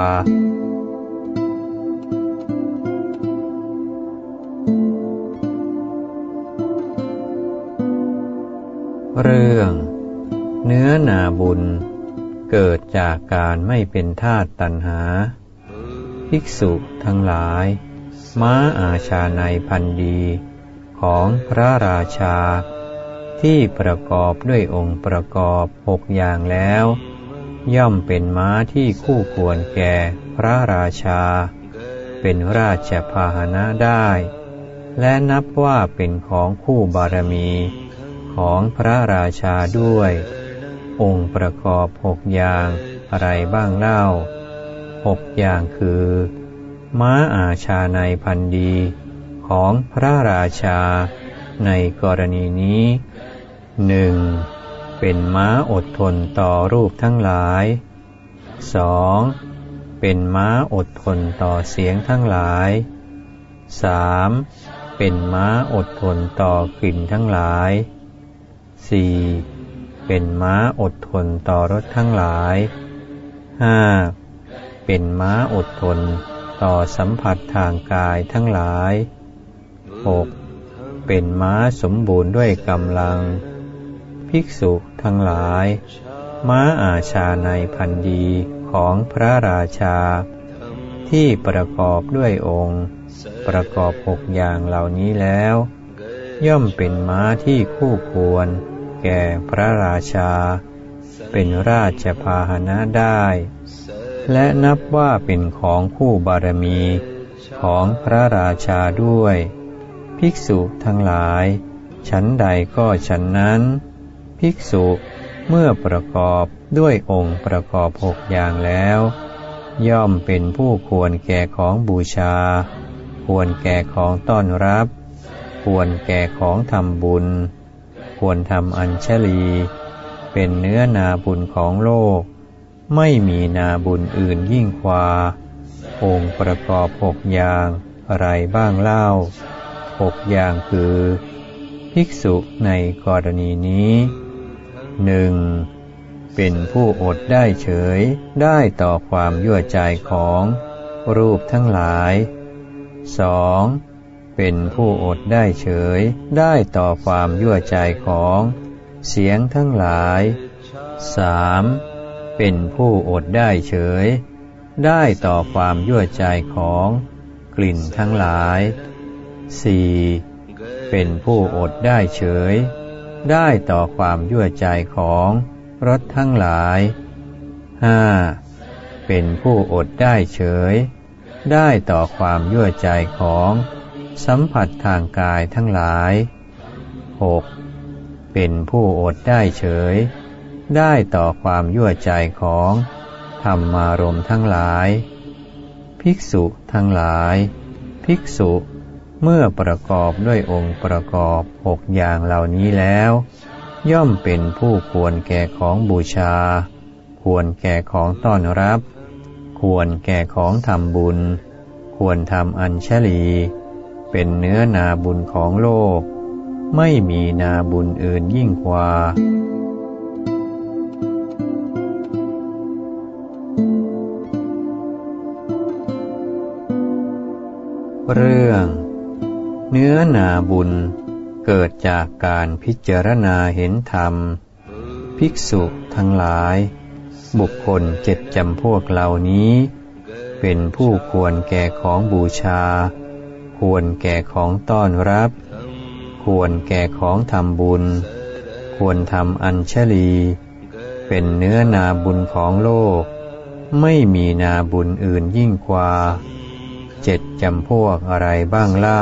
เรื่องเนื้อนาบุญเกิดจากการไม่เป็นทาสตัณหาภิกษุทั้งหลายม้าอาชาในพันธุ์ดีของพระราชาที่ประกอบด้วยองค์ประกอบ6อย่างแล้วย่อมเป็นม้าที่คู่ควรแก่พระราชาเป็นราชพาหนะได้และนับว่าเป็นของคู่บารมีของพระราชาด้วยองค์ประกอบ6อย่างอะไรบ้างเล่า6อย่างคือม้าอาชาในพันธุ์ดีของพระราชาในกรณีนี้ 1. เป็นม้าอดทนต่อรูปทั้งหลาย 2. เป็นม้าอดทนต่อเสียงทั้งหลาย 3. เป็นม้าอดทนต่อกลิ่นทั้งหลาย 4. เป็นม้าอดทนต่อรสทั้งหลาย 5. เป็นม้าอดทนต่อสัมผัสทางกายทั้งหลาย 6. เป็นม้าสมบูรณ์ด้วยกำลังภิกษุทั้งหลายม้าอาชาในพันธุ์ดีของพระราชาที่ประกอบด้วยองค์ประกอบ6อย่างเหล่านี้แล้วย่อมเป็นม้าที่คู่ควรแก่พระราชาเป็นราชพาหนะได้และนับว่าเป็นของคู่บารมีของพระราชาด้วยภิกษุทั้งหลายฉันใดก็ฉันนั้นภิกษุเมื่อประกอบด้วยองค์ประกอบ6อย่างแล้วย่อมเป็นผู้ควรแก่ของบูชาควรแก่ของต้อนรับควรแก่ของทำบุญควรทำอัญชลีเป็นเนื้อนาบุญของโลกไม่มีนาบุญอื่นยิ่งกว่าองค์ประกอบ6อย่างอะไรบ้างเล่า6อย่างคือภิกษุในกรณีนี้ 1. เป็นผู้อดได้เฉยได้ต่อความยั่วใจของรูปทั้งหลาย 2. เป็นผู้อดได้เฉยได้ต่อความยั่วใจของเสียงทั้งหลาย 3. เป็นผู้อดได้เฉยได้ต่อความยั่วใจของกลิ่นทั้งหลาย 4. เป็นผู้อดได้เฉยได้ต่อความยั่วใจของรสทั้งหลาย 5. เป็นผู้อดได้เฉยได้ต่อความยั่วใจของสัมผัสทางกายทั้งหลาย 6. เป็นผู้อดได้เฉยได้ต่อความยั่วใจของธรรมารมณ์ทั้งหลายภิกษุทั้งหลายภิกษุเมื่อประกอบด้วยองค์ประกอบ6อย่างเหล่านี้แล้วย่อมเป็นผู้ควรแก่ของบูชาควรแก่ของต้อนรับควรแก่ของทำบุญควรทำอัญชลีเป็นเนื้อนาบุญของโลกไม่มีนาบุญอื่นยิ่งกว่าเรื่องเนื้อนาบุญเกิดจากการพิจารณาเห็นธรรมภิกษุทั้งหลายบุคคล7จำพวกเหล่านี้เป็นผู้ควรแก่ของบูชาคควรแก่ของต้อนรับควรแก่ของทำบุญควรทำอัญชลีเป็นเนื้อนาบุญของโลกไม่มีนาบุญอื่นยิ่งกว่า7 จำพวกอะไรบ้างเล่า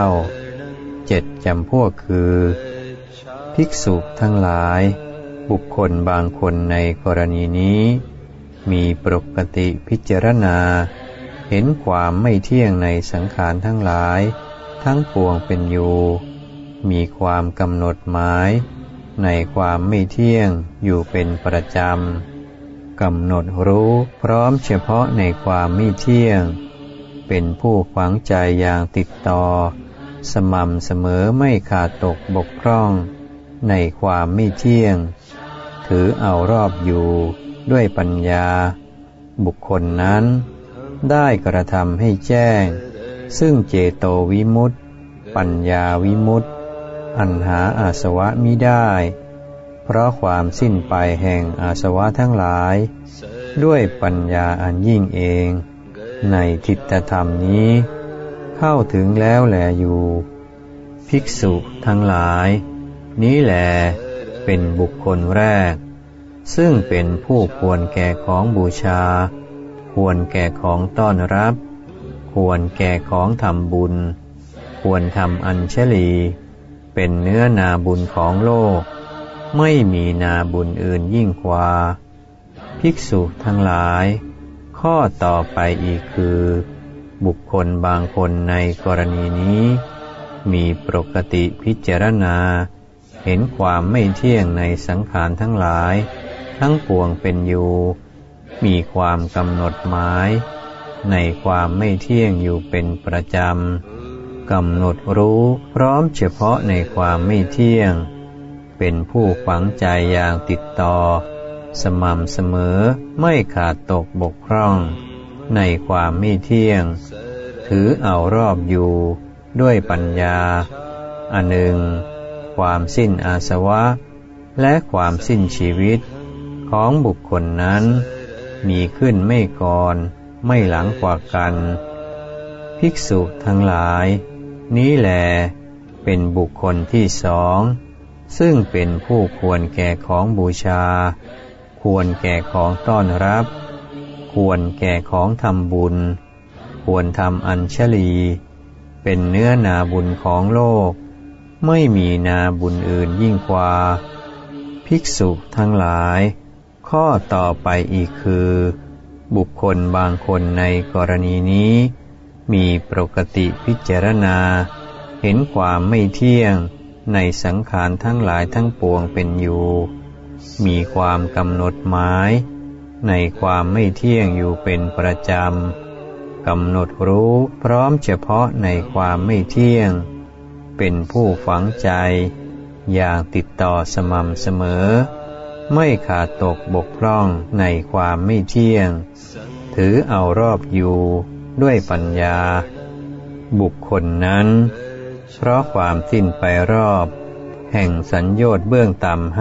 7 จำพวกคือภิกษุทั้งหลายบุคคลบางคนในกรณีนี้มีปกติพิจารณาเห็นความไม่เที่ยงในสังขารทั้งหลายทั้งปวงเป็นอยู่มีความกำหนดหมายในความไม่เที่ยงอยู่เป็นประจำกำหนดรู้พร้อมเฉพาะในความไม่เที่ยงเป็นผู้ฝังใจอย่างติดต่อสม่ำเสมอไม่ขาดตกบกพร่องในความไม่เที่ยงถือเอารอบอยู่ด้วยปัญญาบุคคลนั้นได้กระทำให้แจ้งซึ่งเจโตวิมุตติปัญญาวิมุตติอันหาอาสวะมิได้เพราะความสิ้นไปแห่งอาสวะทั้งหลายด้วยปัญญาอันยิ่งเองในทิฏฐธรรมนี้เข้าถึงแล้วแลอยู่ภิกษุทั้งหลายนี้แลเป็นบุคคลแรกซึ่งเป็นผู้ควรแก่ของบูชาควรแก่ของต้อนรับควรแก่ของทำบุญควรทำอัญชลีเป็นเนื้อนาบุญของโลกไม่มีนาบุญอื่นยิ่งกว่าภิกษุทั้งหลายข้อต่อไปอีกคือบุคคลบางคนในกรณีนี้มีปกติพิจารณาเห็นความไม่เที่ยงในสังขารทั้งหลายทั้งปวงเป็นอยู่มีความกำหนดหมายในความไม่เที่ยงอยู่เป็นประจำกำหนดรู้พร้อมเฉพาะในความไม่เที่ยงเป็นผู้ฝังใจอย่างติดต่อสม่ำเสมอไม่ขาดตกบกพร่องในความไม่เที่ยงถือเอารอบอยู่ด้วยปัญญาอันหนึ่งความสิ้นอาสวะและความสิ้นชีวิตของบุคคลนั้นมีขึ้นไม่ก่อนไม่หลังกว่ากันภิกษุทั้งหลายนี้แลเป็นบุคคลที่สองซึ่งเป็นผู้ควรแก่ของบูชาควรแก่ของต้อนรับควรแก่ของทำบุญควรทำอัญชลีเป็นเนื้อนาบุญของโลกไม่มีนาบุญอื่นยิ่งกว่าภิกษุทั้งหลายข้อต่อไปอีกคือบุคคลบางคนในกรณีนี้มีปกติพิจารณาเห็นความไม่เที่ยงในสังขารทั้งหลายทั้งปวงเป็นอยู่มีความกำหนดหมายในความไม่เที่ยงอยู่เป็นประจำกำหนดรู้พร้อมเฉพาะในความไม่เที่ยงเป็นผู้ฝังใจอย่างติดต่อสม่ำเสมอไม่ขาดตกบกพร่องในความไม่เที่ยงถือเอารอบอยู่ด้วยปัญญาบุคคลนั้นเพราะความสิ้นไปรอบแห่งสัญโยชน์เบื้องต่ำ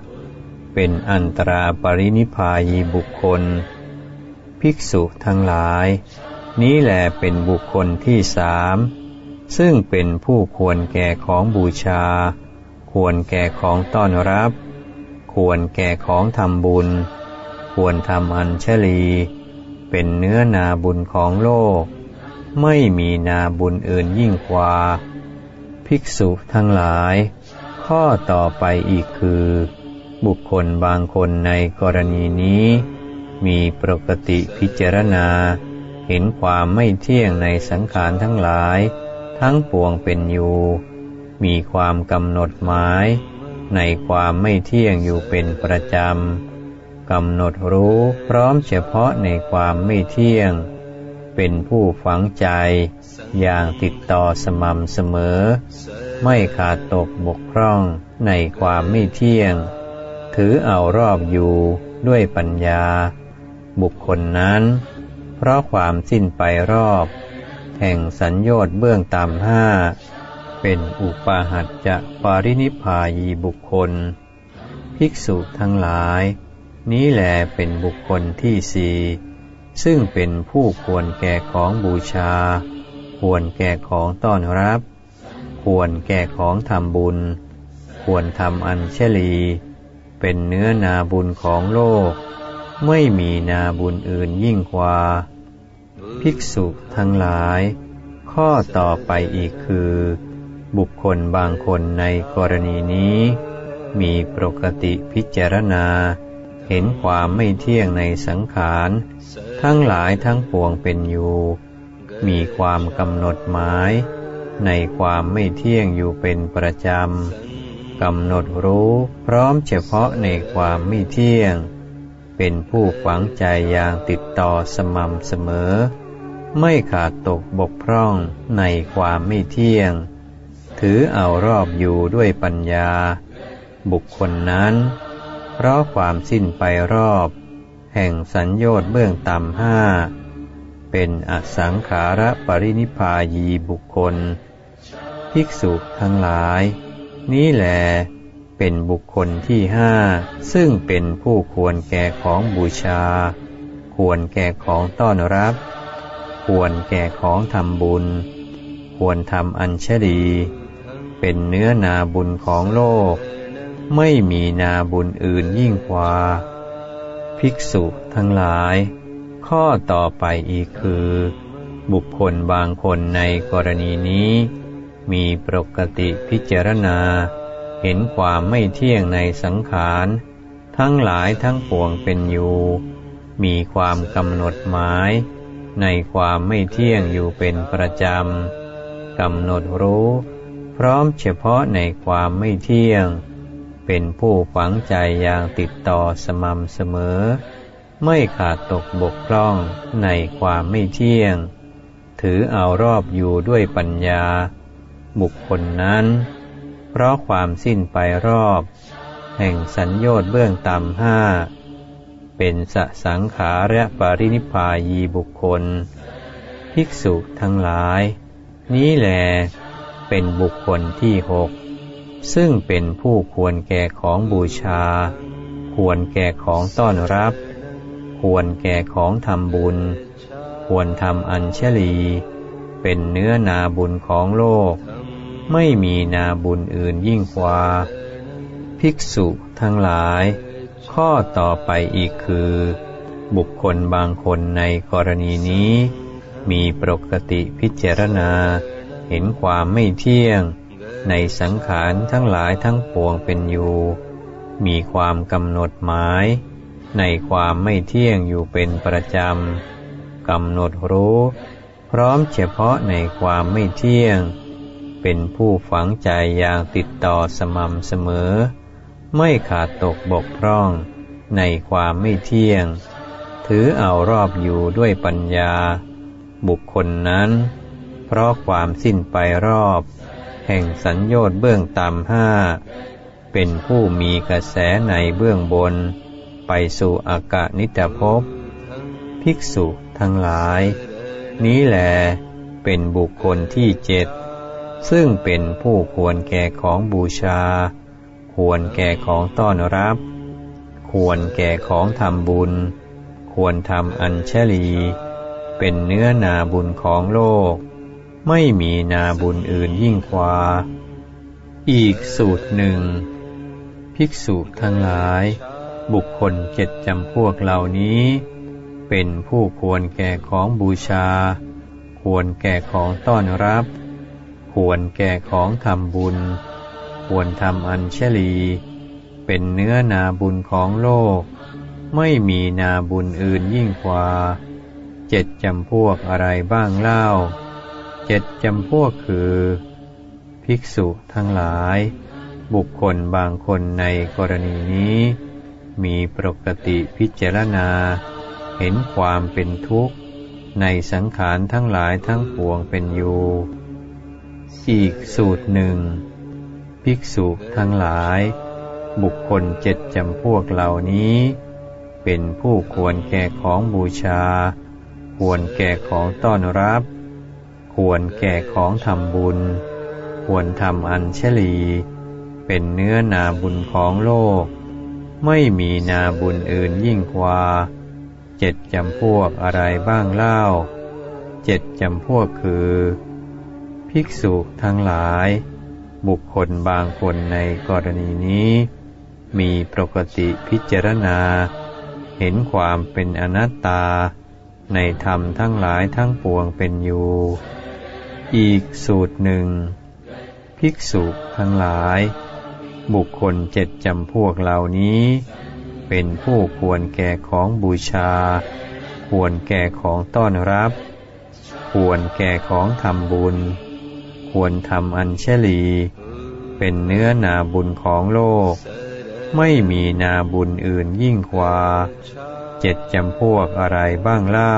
5เป็นอันตราปรินิพพายีบุคคลภิกษุทั้งหลายนี้แลเป็นบุคคลที่สามซึ่งเป็นผู้ควรแก่ของบูชาควรแก่ของต้อนรับควรแก่ของทำบุญควรทำอัญชลีเป็นเนื้อนาบุญของโลกไม่มีนาบุญอื่นยิ่งกว่าภิกษุทั้งหลายข้อต่อไปอีกคือบุคคลบางคนในกรณีนี้มีปกติพิจารณาเห็นความไม่เที่ยงในสังขารทั้งหลายทั้งปวงเป็นอยู่มีความกำหนดหมายในความไม่เที่ยงอยู่เป็นประจำกำหนดรู้พร้อมเฉพาะในความไม่เที่ยงเป็นผู้ฝังใจอย่างติดต่อสม่ำเสมอไม่ขาดตกบกพร่องในความไม่เที่ยงถือเอารอบอยู่ด้วยปัญญาบุคคลนั้นเพราะความสิ้นไปรอบแห่งสัญโยชน์เบื้องต่ำ5เป็นอุปาหัจจะปารินิพพายีบุคคลภิกษุทั้งหลายนี้แลเป็นบุคคลที่สี่ซึ่งเป็นผู้ควรแก่ของบูชาควรแก่ของต้อนรับควรแก่ของทำบุญควรทำอัญชลีเป็นเนื้อนาบุญของโลกไม่มีนาบุญอื่นยิ่งกว่าภิกษุทั้งหลายข้อต่อไปอีกคือบุคคลบางคนในกรณีนี้มีปกติพิจารณาเห็นความไม่เที่ยงในสังขารทั้งหลายทั้งปวงเป็นอยู่มีความกำหนดหมายในความไม่เที่ยงอยู่เป็นประจำกำหนดรู้พร้อมเฉพาะในความไม่เที่ยงเป็นผู้ฝังใจอย่างติดต่อสม่ำเสมอไม่ขาดตกบกพร่องในความไม่เที่ยงถือเอารอบอยู่ด้วยปัญญาบุคคลนั้นเพราะความสิ้นไปรอบแห่งสัญโยชน์เบื้องต่ำห้าเป็นอสังขารปรินิพพายีบุคคลภิกษุทั้งหลายนี้แลเป็นบุคคลที่ห้าซึ่งเป็นผู้ควรแก่ของบูชาควรแก่ของต้อนรับควรแก่ของทำบุญควรทำอัญชลีเป็นเนื้อนาบุญของโลกไม่มีนาบุญอื่นยิ่งกว่าภิกษุทั้งหลายข้อต่อไปอีกคือบุคคลบางคนในกรณีนี้มีปกติพิจารณาเห็นความไม่เที่ยงในสังขารทั้งหลายทั้งปวงเป็นอยู่มีความกำหนดหมายในความไม่เที่ยงอยู่เป็นประจำกำหนดรู้พร้อมเฉพาะในความไม่เที่ยงเป็นผู้ฝังใจอย่างติดต่อสม่ำเสมอไม่ขาดตกบกพร่องในความไม่เที่ยงถือเอารอบอยู่ด้วยปัญญาบุคคลนั้นเพราะความสิ้นไปรอบแห่งสัญโยชน์เบื้องต่ำห้าเป็นสสังขารปรินิพพายีบุคคลภิกษุทั้งหลายนี้แลเป็นบุคคลที่หกซึ่งเป็นผู้ควรแก่ของบูชาควรแก่ของต้อนรับควรแก่ของทำบุญควรทำอัญชลีเป็นเนื้อนาบุญของโลกไม่มีนาบุญอื่นยิ่งกว่าภิกษุทั้งหลายข้อต่อไปอีกคือบุคคลบางคนในกรณีนี้มีปกติพิจารณาเห็นความไม่เที่ยงในสังขารทั้งหลายทั้งปวงเป็นอยู่มีความกำหนดหมายในความไม่เที่ยงอยู่เป็นประจำกำหนดรู้พร้อมเฉพาะในความไม่เที่ยงเป็นผู้ฝังใจอย่างติดต่อสม่ำเสมอไม่ขาดตกบกพร่องในความไม่เที่ยงถือเอารอบอยู่ด้วยปัญญาบุคคลนั้นเพราะความสิ้นไปรอบแห่งสัญโยชน์เบื้องต่ำห้าเป็นผู้มีกระแสในเบื้องบนไปสู่อากนิจภพภิกษุทั้งหลายนี้แลเป็นบุคคลที่เจ็ดซึ่งเป็นผู้ควรแก่ของบูชาควรแก่ของต้อนรับควรแก่ของทำบุญควรทำอัญชลีเป็นเนื้อนาบุญของโลกไม่มีนาบุญอื่นยิ่งกว่าอีกสูตรหนึ่งภิกษุทั้งหลายบุคคลเจ็ดจำพวกเหล่านี้เป็นผู้ควรแก่ของบูชาควรแก่ของต้อนรับควรแก่ของทำบุญควรทำอัญชลีเป็นเนื้อนาบุญของโลกไม่มีนาบุญอื่นยิ่งกว่าเจ็ดจำพวกอะไรบ้างเล่าเจ็ดจำพวกคือภิกษุทั้งหลายบุคคลบางคนในกรณีนี้มีปกติพิจารณาเห็นความเป็นทุกข์ในสังขารทั้งหลายทั้งปวงเป็นอยู่อีกสูตรหนึ่งภิกษุทั้งหลายบุคคลเจ็ดจำพวกเหล่านี้เป็นผู้ควรแก่ของบูชาควรแก่ของต้อนรับควรแก่ของทำบุญควรทำอัญชลีเป็นเนื้อนาบุญของโลกไม่มีนาบุญอื่นยิ่งกว่าเจ็ดจำพวกอะไรบ้างเล่าเจ็ดจำพวกคือภิกษุทั้งหลายบุคคลบางคนในกรณีนี้มีปกติพิจารณาเห็นความเป็นอนัตตาในธรรมทั้งหลายทั้งปวงเป็นอยู่อีกสูตรหนึ่งภิกษุทั้งหลายบุคคล7 จำพวกเหล่านี้เป็นผู้ควรแก่ของบูชาควรแก่ของต้อนรับควรแก่ของทำบุญควรทำอัญชลีเป็นเนื้อนาบุญของโลกไม่มีนาบุญอื่นยิ่งกว่า7 จำพวกอะไรบ้างเล่า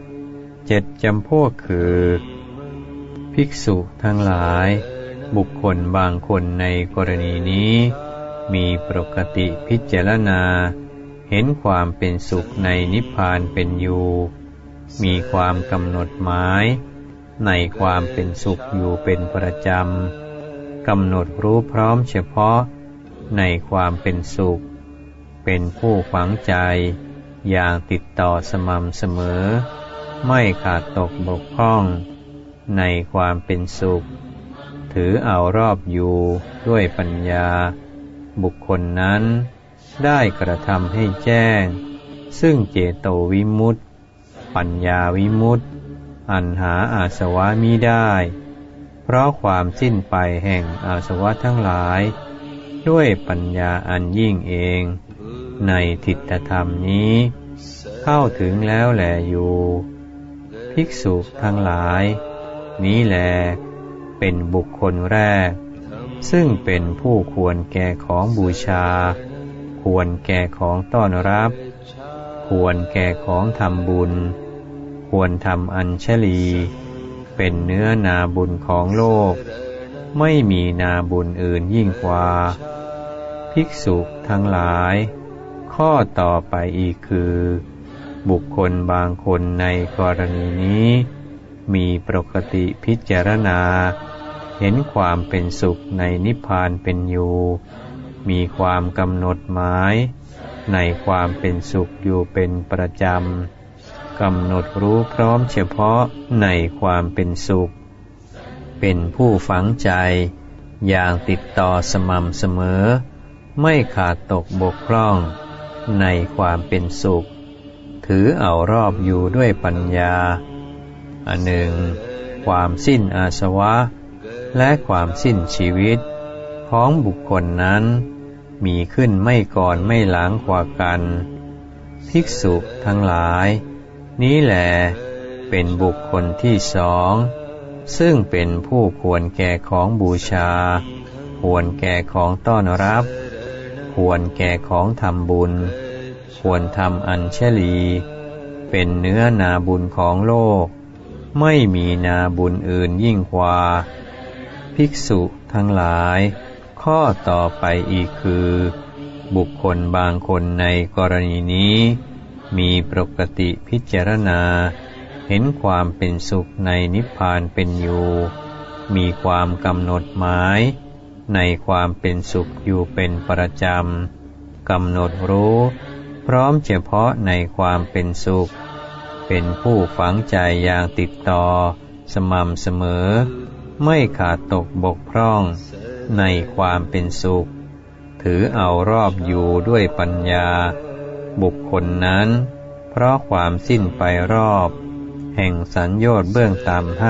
7 จำพวกคือภิกษุทั้งหลายบุคคลบางคนในกรณีนี้มีปกติพิจารณาเห็นความเป็นสุขในนิพพานเป็นอยู่มีความกำหนดหมายในความเป็นสุขอยู่เป็นประจำกำหนดรู้พร้อมเฉพาะในความเป็นสุขเป็นผู้ฝังใจอย่างติดต่อสม่ำเสมอไม่ขาดตกบกพร่องในความเป็นสุขถือเอารอบอยู่ด้วยปัญญาบุคคลนั้นได้กระทำให้แจ้งซึ่งเจโตวิมุตติปัญญาวิมุตติอันหาอาสวะมิได้เพราะความสิ้นไปแห่งอาสวะทั้งหลายด้วยปัญญาอันยิ่งเองในทิฏฐธรรมนี้เข้าถึงแล้วแลอยู่ภิกษุทั้งหลายนี้แลเป็นบุคคลแรกซึ่งเป็นผู้ควรแก่ของบูชาควรแก่ของต้อนรับควรแก่ของทำบุญควรทำอัญชลีเป็นเนื้อนาบุญของโลกไม่มีนาบุญอื่นยิ่งกว่าภิกษุทั้งหลายข้อต่อไปอีกคือบุคคลบางคนในกรณีนี้มีปกติพิจารณาเห็นความเป็นสุขในนิพพานเป็นอยู่มีความกำหนดหมายในความเป็นสุขอยู่เป็นประจำกำหนดรู้พร้อมเฉพาะในความเป็นสุขเป็นผู้ฝังใจอย่างติดต่อสม่ำเสมอไม่ขาดตกบกพร่องในความเป็นสุขถือเอารอบอยู่ด้วยปัญญาอันหนึ่งความสิ้นอาสวะและความสิ้นชีวิตของบุคคลนั้นมีขึ้นไม่ก่อนไม่หลังกว่ากันภิกษุทั้งหลายนี้แหลเป็นบุคคลที่สองซึ่งเป็นผู้ควรแก่ของบูชาควรแก่ของต้อนรับควรแก่ของทำบุญควรทำอัญชลีเป็นเนื้อนาบุญของโลกไม่มีนาบุญอื่นยิ่งกว่าภิกษุทั้งหลายข้อต่อไปอีกคือบุคคลบางคนในกรณีนี้มีปกติพิจารณาเห็นความเป็นสุขในนิพพานเป็นอยู่มีความกำหนดหมายในความเป็นสุขอยู่เป็นประจำกำหนดรู้พร้อมเฉพาะในความเป็นสุขเป็นผู้ฝังใจอย่างติดต่อสม่ำเสมอไม่ขาดตกบกพร่องในความเป็นสุขถือเอารอบอยู่ด้วยปัญญาบุคคลนั้นเพราะความสิ้นไปรอบแห่งสัญโยชน์เบื้องต่ำ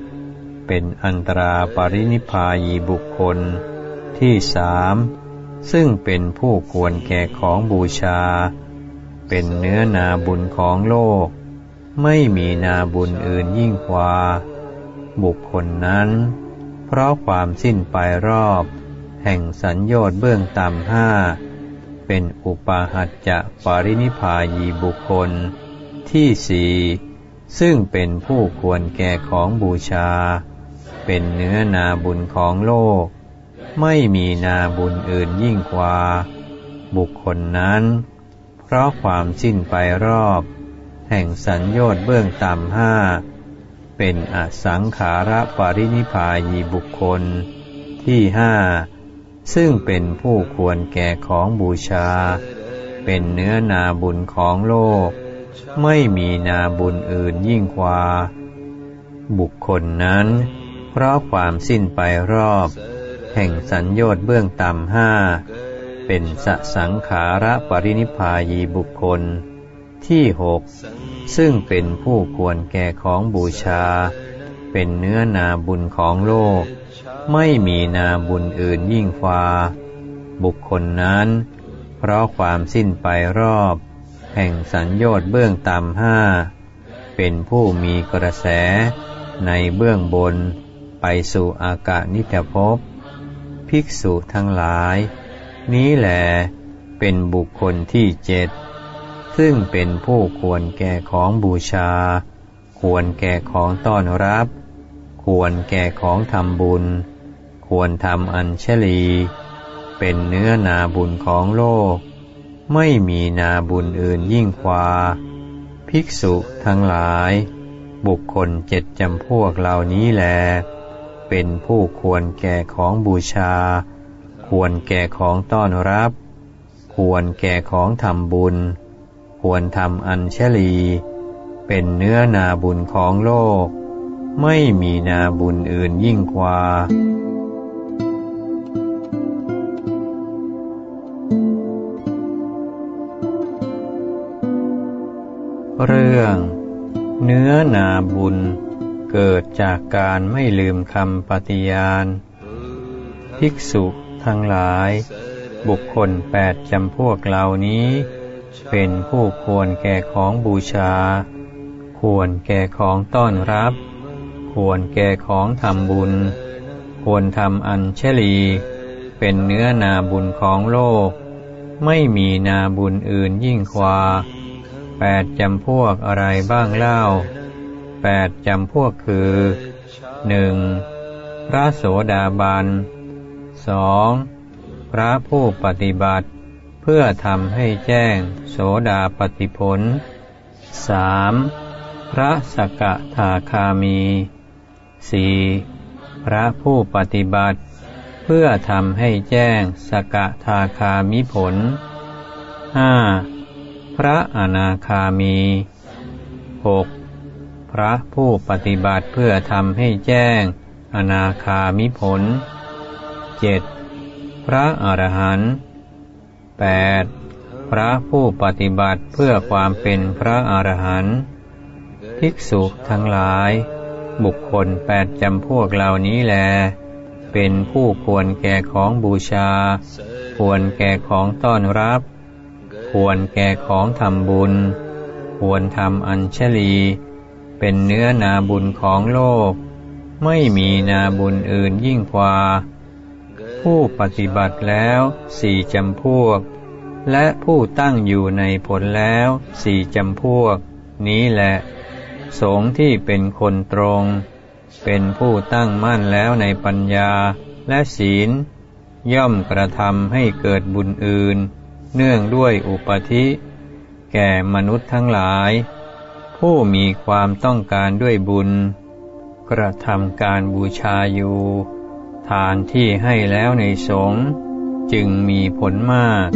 5เป็นอันตราปรินิพพายีบุคคลที่3ซึ่งเป็นผู้ควรแก่ของบูชาเป็นเนื้อนาบุญของโลกไม่มีนาบุญอื่นยิ่งกว่าบุคคลนั้นเพราะความสิ้นไปรอบแห่งสัญโยชน์เบื้องต่ำ5เป็นอุปาหัจจะปรินิพพายีบุคคลที่4ซึ่งเป็นผู้ควรแก่ของบูชาเป็นเนื้อนาบุญของโลกไม่มีนาบุญอื่นยิ่งกว่าบุคคลนั้นเพราะความสิ้นไปรอบแห่งสัญโยชน์เบื้องต่ำเป็นอสังขารปรินิพพายีบุคคลที่5ซึ่งเป็นผู้ควรแก่ของบูชาเป็นเนื้อนาบุญของโลกไม่มีนาบุญอื่นยิ่งกว่าบุคคลนั้นเพราะความสิ้นไปรอบแห่งสัญโยชน์เบื้องต่ำห้าเป็นสสังขารปรินิพพายีบุคคลที่หกซึ่งเป็นผู้ควรแก่ของบูชาเป็นเนื้อนาบุญของโลกไม่มีนาบุญอื่นยิ่งกว่าบุคคลนั้นเพราะความสิ้นไปรอบแห่งสัญโยชน์เบื้องต่ำห้าเป็นผู้มีกระแสในเบื้องบนไปสู่อากานิจภพภิกษุทั้งหลายนี้แหลเป็นบุคคลที่เจ็ดซึ่งเป็นผู้ควรแก่ของบูชาควรแก่ของต้อนรับควรแก่ของทำบุญควรทำอัญชลีเป็นเนื้อนาบุญของโลกไม่มีนาบุญอื่นยิ่งกว่าภิกษุทั้งหลายบุคคลเจ็ดจำพวกเหล่านี้แลเป็นผู้ควรแก่ของบูชาควรแก่ของต้อนรับควรแก่ของทำบุญควรทำอัญชลีเป็นเนื้อนาบุญของโลกไม่มีนาบุญอื่นยิ่งกว่าเรื่องเนื้อนาบุญเกิดจากการไม่ลืมคำปฏิญาณภิกษุทั้งหลายบุคคลแปดจำพวกเหล่านี้เป็นผู้ควรแก่ของบูชาควรแก่ของต้อนรับควรแก่ของทำบุญควรทำอัญชลีเป็นเนื้อนาบุญของโลกไม่มีนาบุญอื่นยิ่งกว่าแปดจำพวกอะไรบ้างเล่าแปดจำพวกคือหนึ่งพระโสดาบันสองพระผู้ปฏิบัติเพื่อทำให้แจ้งโสดาปัตติผลสามพระสกทาคามีสี่พระผู้ปฏิบัติเพื่อทำให้แจ้งสกทาคามิผลห้าพระอนาคามีหกพระผู้ปฏิบัติเพื่อทำให้แจ้งอนาคามิผลเจ็ดพระอรหันต์แปดพระผู้ปฏิบัติเพื่อความเป็นพระอรหันต์ภิกษุทั้งหลายบุคคลแปดจำพวกเหล่านี้แลเป็นผู้ควรแก่ของบูชาควรแก่ของต้อนรับควรแก่ของทำบุญควรทำอัญชลีเป็นเนื้อนาบุญของโลกไม่มีนาบุญอื่นยิ่งกว่าผู้ปฏิบัติแล้วสี่จำพวกและผู้ตั้งอยู่ในผลแล้วสี่จำพวกนี้แหละสงฆ์ที่เป็นคนตรงเป็นผู้ตั้งมั่นแล้วในปัญญาและศีลย่อมกระทำให้เกิดบุญอื่นเนื่องด้วยอุปธิแก่มนุษย์ทั้งหลายผู้มีความต้องการด้วยบุญกระทำการบูชาอยู่ทานที่ให้แล้วในสงฆ์จึงมีผลมาก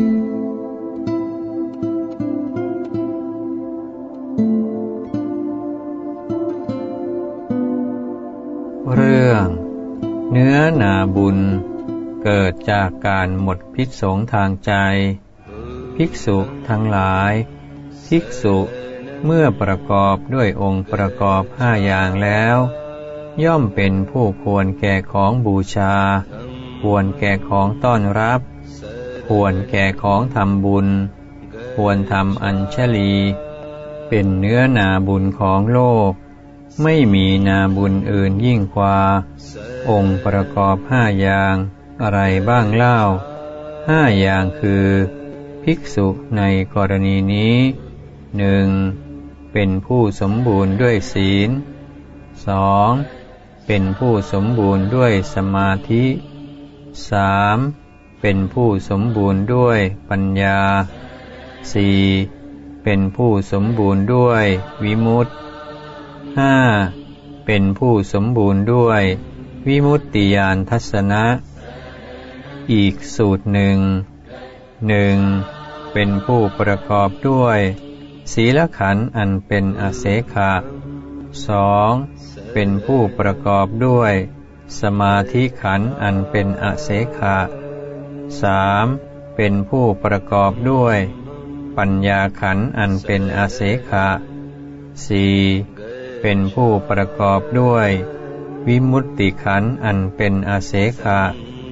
เรื่องเนื้อนาบุญเกิดจากการหมดพิษสงทางใจภิกษุทั้งหลายภิกษุเมื่อประกอบด้วยองค์ประกอบห้าอย่างแล้วย่อมเป็นผู้ควรแก่ของบูชาควรแก่ของต้อนรับควรแก่ของทำบุญควรทำอัญชลีเป็นเนื้อนาบุญของโลกไม่มีนาบุญอื่นยิ่งกว่าองค์ประกอบห้าอย่างอะไรบ้างเล่าห้าอย่างคือภิกษุในกรณีนี้หนึ่งเป็นผู้สมบูรณ์ด้วยศีลสองเป็นผู้สมบูรณ์ด้วยสมาธิสามเป็นผู้สมบูรณ์ด้วยปัญญาสี่เป็นผู้สมบูรณ์ด้วยวิมุตติห้าเป็นผู้สมบูรณ์ด้วยวิมุตติญาณทัศนะอีกสูตรหนึ่งเป็นผู้ประกอบด้วยศีลขันธ์อันเป็นอเสขะสองเป็นผู้ประกอบด้วยสมาธิขันธ์อันเป็นอเสขะ 3. เป็นผู้ประกอบด้วยปัญญาขันธ์อันเป็นอเสขะ 4. เป็นผู้ประกอบด้วยวิมุตติขันธ์อันเป็นอเสขะ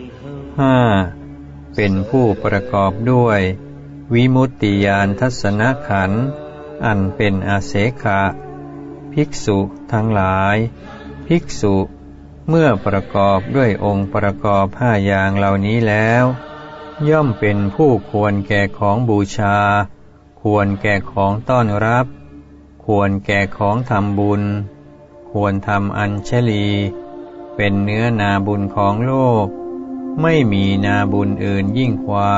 5. เป็นผู้ประกอบด้วยวิมุตติญาณทัศนขันธ์อันเป็นอเสขะ ภิกษุทั้งหลายภิกษุเมื่อประกอบด้วยองค์ประกอบ5อย่างเหล่านี้แล้วย่อมเป็นผู้ควรแก่ของบูชาควรแก่ของต้อนรับควรแก่ของทำบุญควรทำอัญชลีเป็นเนื้อนาบุญของโลกไม่มีนาบุญอื่นยิ่งกว่า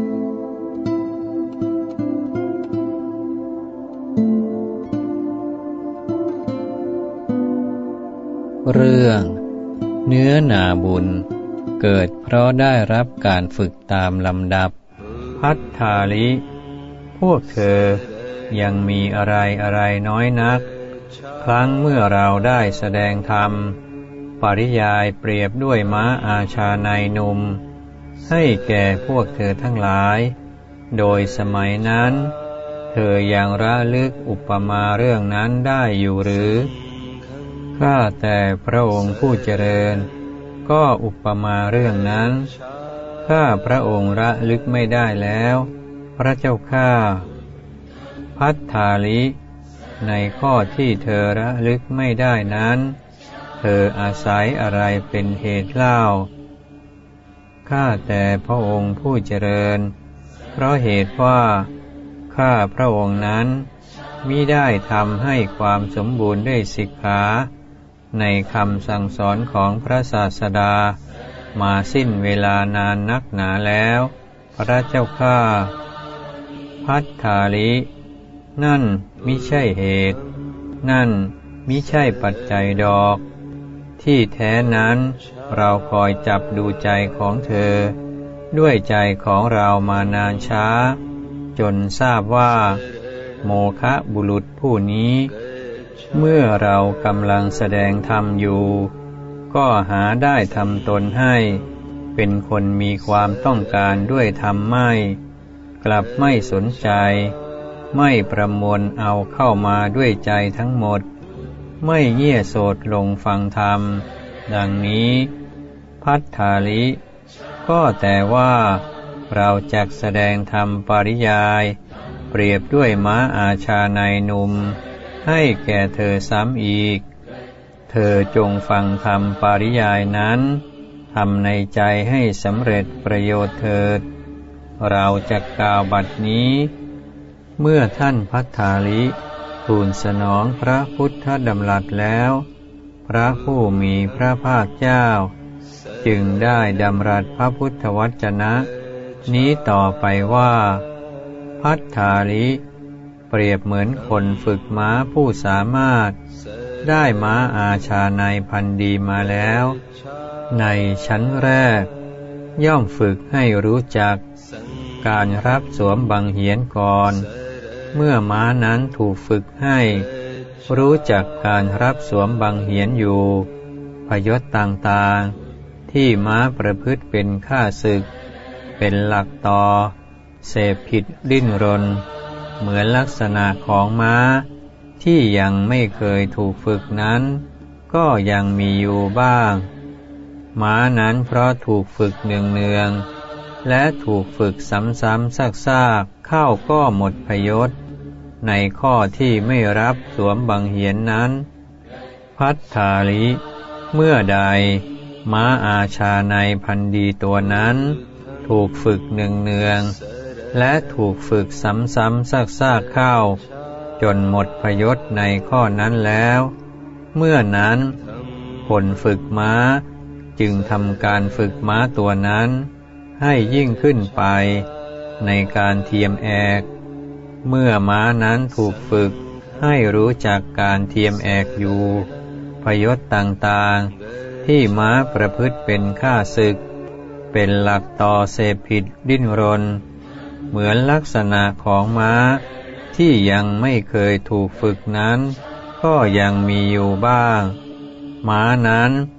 เรื่องเนื้อนาบุญเกิดเพราะได้รับการฝึกตามลำดับพัทธาลิพวกเธอยังมีอะไรน้อยนักครั้งเมื่อเราได้แสดงธรรมปริยายเปรียบด้วยม้าอาชาในหนุ่มให้แก่พวกเธอทั้งหลายโดยสมัยนั้นเธอยังระลึกอุปมาเรื่องนั้นได้อยู่หรือข้าแต่พระองค์ผู้เจริญก็อุปมาเรื่องนั้นข้าพระองค์ระลึกไม่ได้แล้วพระเจ้าข้าพัทธาลิในข้อที่เธอระลึกไม่ได้นั้นเธออาศัยอะไรเป็นเหตุเล่าข้าแต่พระองค์ผู้เจริญเพราะเหตุว่าข้าพระองค์นั้นมิได้ทำให้ความสมบูรณ์ด้วยสิกขาในคำสั่งสอนของพระศาสดามาสิ้นเวลานานนักหนาแล้วพระเจ้าข้าพัทธาลินั่นมิใช่เหตุนั่นมิใช่ปัจจัยดอกที่แท้นั้นเราคอยจับดูใจของเธอด้วยใจของเรามานานช้าจนทราบว่าโมฆะบุรุษผู้นี้เมื่อเรากำลังแสดงธรรมอยู่ก็หาได้ทำตนให้เป็นคนมีความต้องการด้วยธรรมไม่กลับไม่สนใจไม่ประมวลเอาเข้ามาด้วยใจทั้งหมดไม่เงี่ยโสดลงฟังธรรมดังนี้พัทธาลิก็แต่ว่าเราจักแสดงธรรมปริยายเปรียบด้วยม้าอาชาในหนุ่มให้แก่เธอซ้ำอีกเธอจงฟังธรรมปริยายนั้นทำในใจให้สำเร็จประโยชน์เถิดเราจะกล่าวบัดนี้เมื่อท่านพัทธาลิทูลสนองพระพุทธดำรัสแล้วพระผู้มีพระภาคเจ้าจึงได้ดำรัสพระพุทธวจนะนี้ต่อไปว่าพัทธาลิเปรียบเหมือนคนฝึกม้าผู้สามารถได้ม้าอาชาในพันธุ์ดีมาแล้วในชั้นแรกย่อมฝึกให้รู้จักการรับสวมบังเหียนก่อนเมื่อม้านั้นถูกฝึกให้รู้จักการรับสวมบังเหียนอยู่พยศต่างๆที่ม้าประพฤติเป็นข้าศึกเป็นหลักต่อเสพผิดดิ้นรนเหมือนลักษณะของม้าที่ยังไม่เคยถูกฝึกนั้นก็ยังมีอยู่บ้างม้านั้นเพราะถูกฝึกเนืองๆและถูกฝึกซ้ำๆซากๆเข้าก็หมดพยศในข้อที่ไม่รับสวมบังเหียนนั้นพัทธาลิเมื่อใดม้าอาชาในพันธุ์ดีตัวนั้นถูกฝึกเนืองๆและถูกฝึกซ้ำๆซากๆเข้าจนหมดพยศในข้อนั้นแล้วเมื่อนั้นคนฝึกม้าจึงทำการฝึกม้าตัวนั้นให้ยิ่งขึ้นไปในการเทียมแอกเมื่อม้านั้นถูกฝึกให้รู้จักการเทียมแอกอยู่พยศต่างๆที่ม้าประพฤติเป็นข้าศึกเป็นหลักต่อเสพผิดดิ้นรนเหมือนลักษณะของม้าที่ยังไม่เคยถูกฝึกนั้นก็ยังมีอยู่บ้างม้านั้นเพ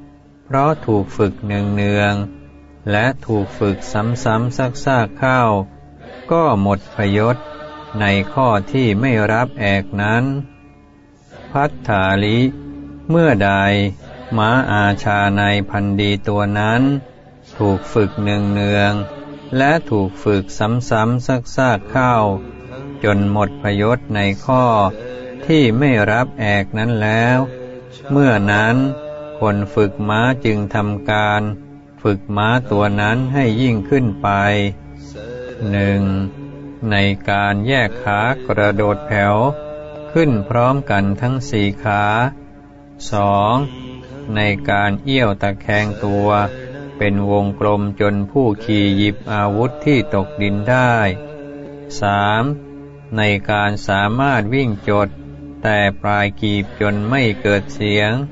เพราะถูกฝึกเนืองๆและถูกฝึกซ้ำๆซากๆเข้าก็หมดประโยชน์ในข้อที่ไม่รับแอกนั้นพัทธาลิเมื่อใดม้าอาชาในพันดีตัวนั้นถูกฝึกเนืองๆและถูกฝึกซ้ำๆซากๆเข้าจนหมดประโยชน์ในข้อที่ไม่รับแอกนั้นแล้วเมื่อนั้นคนฝึกม้าจึงทำการฝึกม้าตัวนั้นให้ยิ่งขึ้นไป1. ในการแยกขากระโดดแถวขึ้นพร้อมกันทั้งสี่ขา 2. ในการเอี้ยวตะแคงตัวเป็นวงกลมจนผู้ขี่หยิบอาวุธที่ตกดินได้ 3. ในการสามารถวิ่งจดแต่ปลายกีบจนไม่เกิดเสียง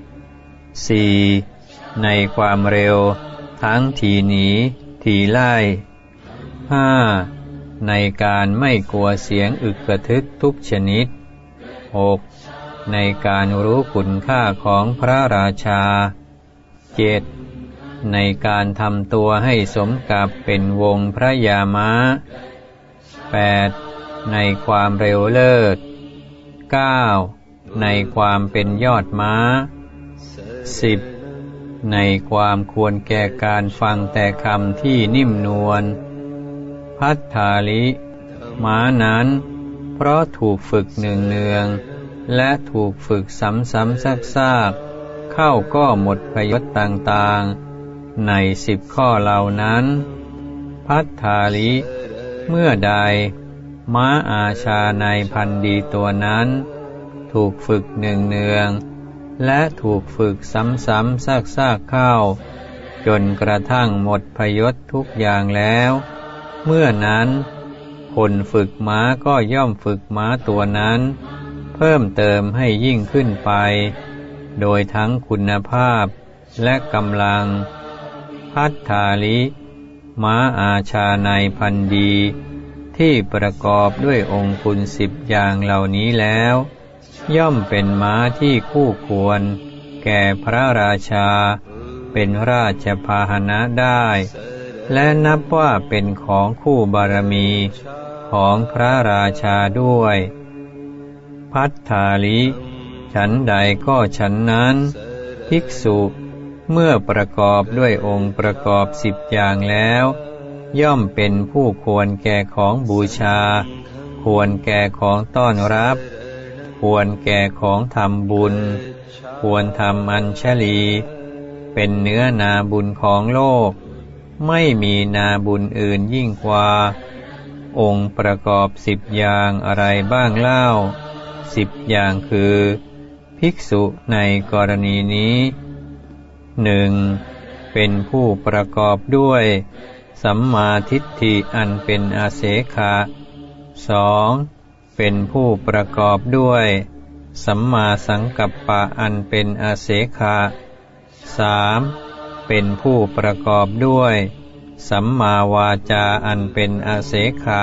4. ในความเร็วทั้งทีหนีทีไล่ 5. ในการไม่กลัวเสียงอึกกระทึกทุกชนิด 6. ในการรู้คุณค่าของพระราชา 7. ในการทำตัวให้สมกับเป็นวงพระยาม้า 8. ในความเร็วเลิศ 9. ในความเป็นยอดม้า 10. ในความควรแก่การฟังแต่คำที่นิ่มนวลพัทธาลิม้านั้นเพราะถูกฝึกเนืองๆและถูกฝึกซ้ำๆซากๆเข้าก็หมดประโยชน์ต่างๆใน10 ข้อเหล่านั้นพัทธาลิเมื่อใดม้าอาชาในพันดีตัวนั้นถูกฝึกเนืองๆและถูกฝึกซ้ำๆซากๆเข้าจนกระทั่งหมดประโยชน์ทุกอย่างแล้วเมื่อนั้นคนฝึกม้าก็ย่อมฝึกม้าตัวนั้นเพิ่มเติมให้ยิ่งขึ้นไปโดยทั้งคุณภาพและกำลังพัทธาลิม้าอาชาในพันดีที่ประกอบด้วยองค์คุณ10 อย่างเหล่านี้แล้วย่อมเป็นม้าที่คู่ควรแก่พระราชาเป็นราชพาหนะได้และนับว่าเป็นของคู่บารมีของพระราชาด้วยพัทธาลิฉันใดก็ฉันนั้นภิกษุเมื่อประกอบด้วยองค์ประกอบ10 อย่างแล้วย่อมเป็นผู้ควรแก่ของบูชาควรแก่ของต้อนรับควรแก่ของทำบุญควรทำอัญชลีเป็นเนื้อนาบุญของโลกไม่มีนาบุญอื่นยิ่งกว่าองค์ประกอบ10 อย่างอะไรบ้างเล่า10 อย่างคือภิกษุในกรณีนี้ 1. เป็นผู้ประกอบด้วยสัมมาทิฏฐิอันเป็นอาเสขะ 2. เป็นผู้ประกอบด้วยสัมมาสังกัปปะอันเป็นอาเสขะ 3. เป็นผู้ประกอบด้วยสัมมาวาจาอันเป็นอาเสขะ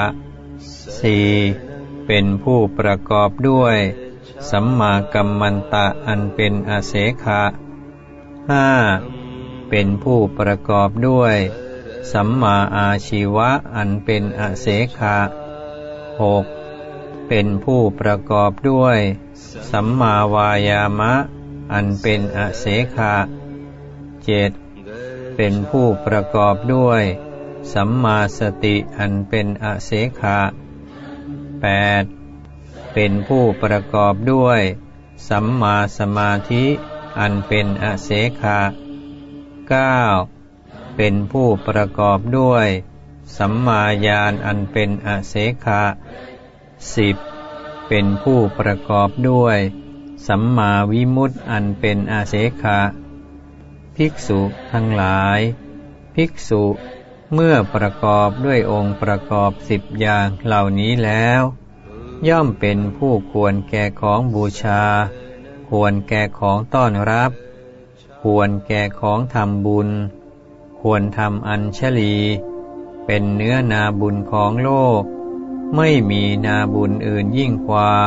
4. เป็นผู้ประกอบด้วยสัมมากัมมันตะอันเป็นอาเสขะ 5. เป็นผู้ประกอบด้วยสัมมาอาชีวะอันเป็นอาเสขะ 6. เป็นผู้ประกอบด้วยสัมมาวายามะอันเป็นอาเสขะ 7. เป็นผู้ประกอบด้วยสัมมาสติอันเป็นอาเสขะ 8. เป็นผู้ประกอบด้วยสัมมาสมาธิอันเป็นอาเสขะ 9. เป็นผู้ประกอบด้วยสัมมาญาณอันเป็นอาเสขะ 10. เป็นผู้ประกอบด้วยสัมมาวิมุตติอันเป็นอาเสขะภิกษุทั้งหลายภิกษุเมื่อประกอบด้วยองค์ประกอบ10 อย่างเหล่านี้แล้วย่อมเป็นผู้ควรแก่ของบูชาควรแก่ของต้อนรับควรแก่ของทำบุญควรทำอัญชลีเป็นเนื้อนาบุญของโลกไม่มีนาบุญอื่นยิ่งกว่า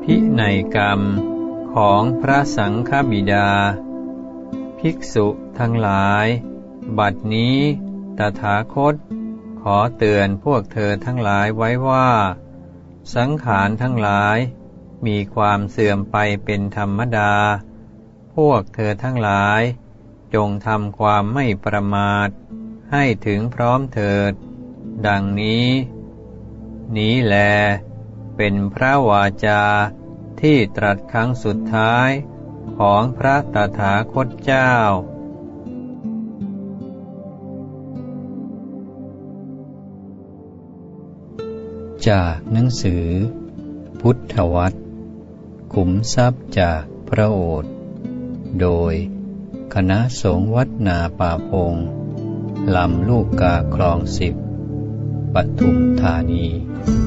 พินัยกรรมของพระสังฆบิดาภิกษุทั้งหลายบัดนี้ตถาคตขอเตือนพวกเธอทั้งหลายไว้ว่าสังขารทั้งหลายมีความเสื่อมไปเป็นธรรมดาพวกเธอทั้งหลายจงทำความไม่ประมาทให้ถึงพร้อมเถิดดังนี้แลเป็นพระวาจาที่ตรัสครั้งสุดท้ายของพระตถาคตเจ้าจากหนังสือพุทธวัตรขุมทรัพย์จากพระโอษฐ์โดยคณะสงฆ์วัดนาป่าพงลำลูกกาคลอง10 ปทุมธานี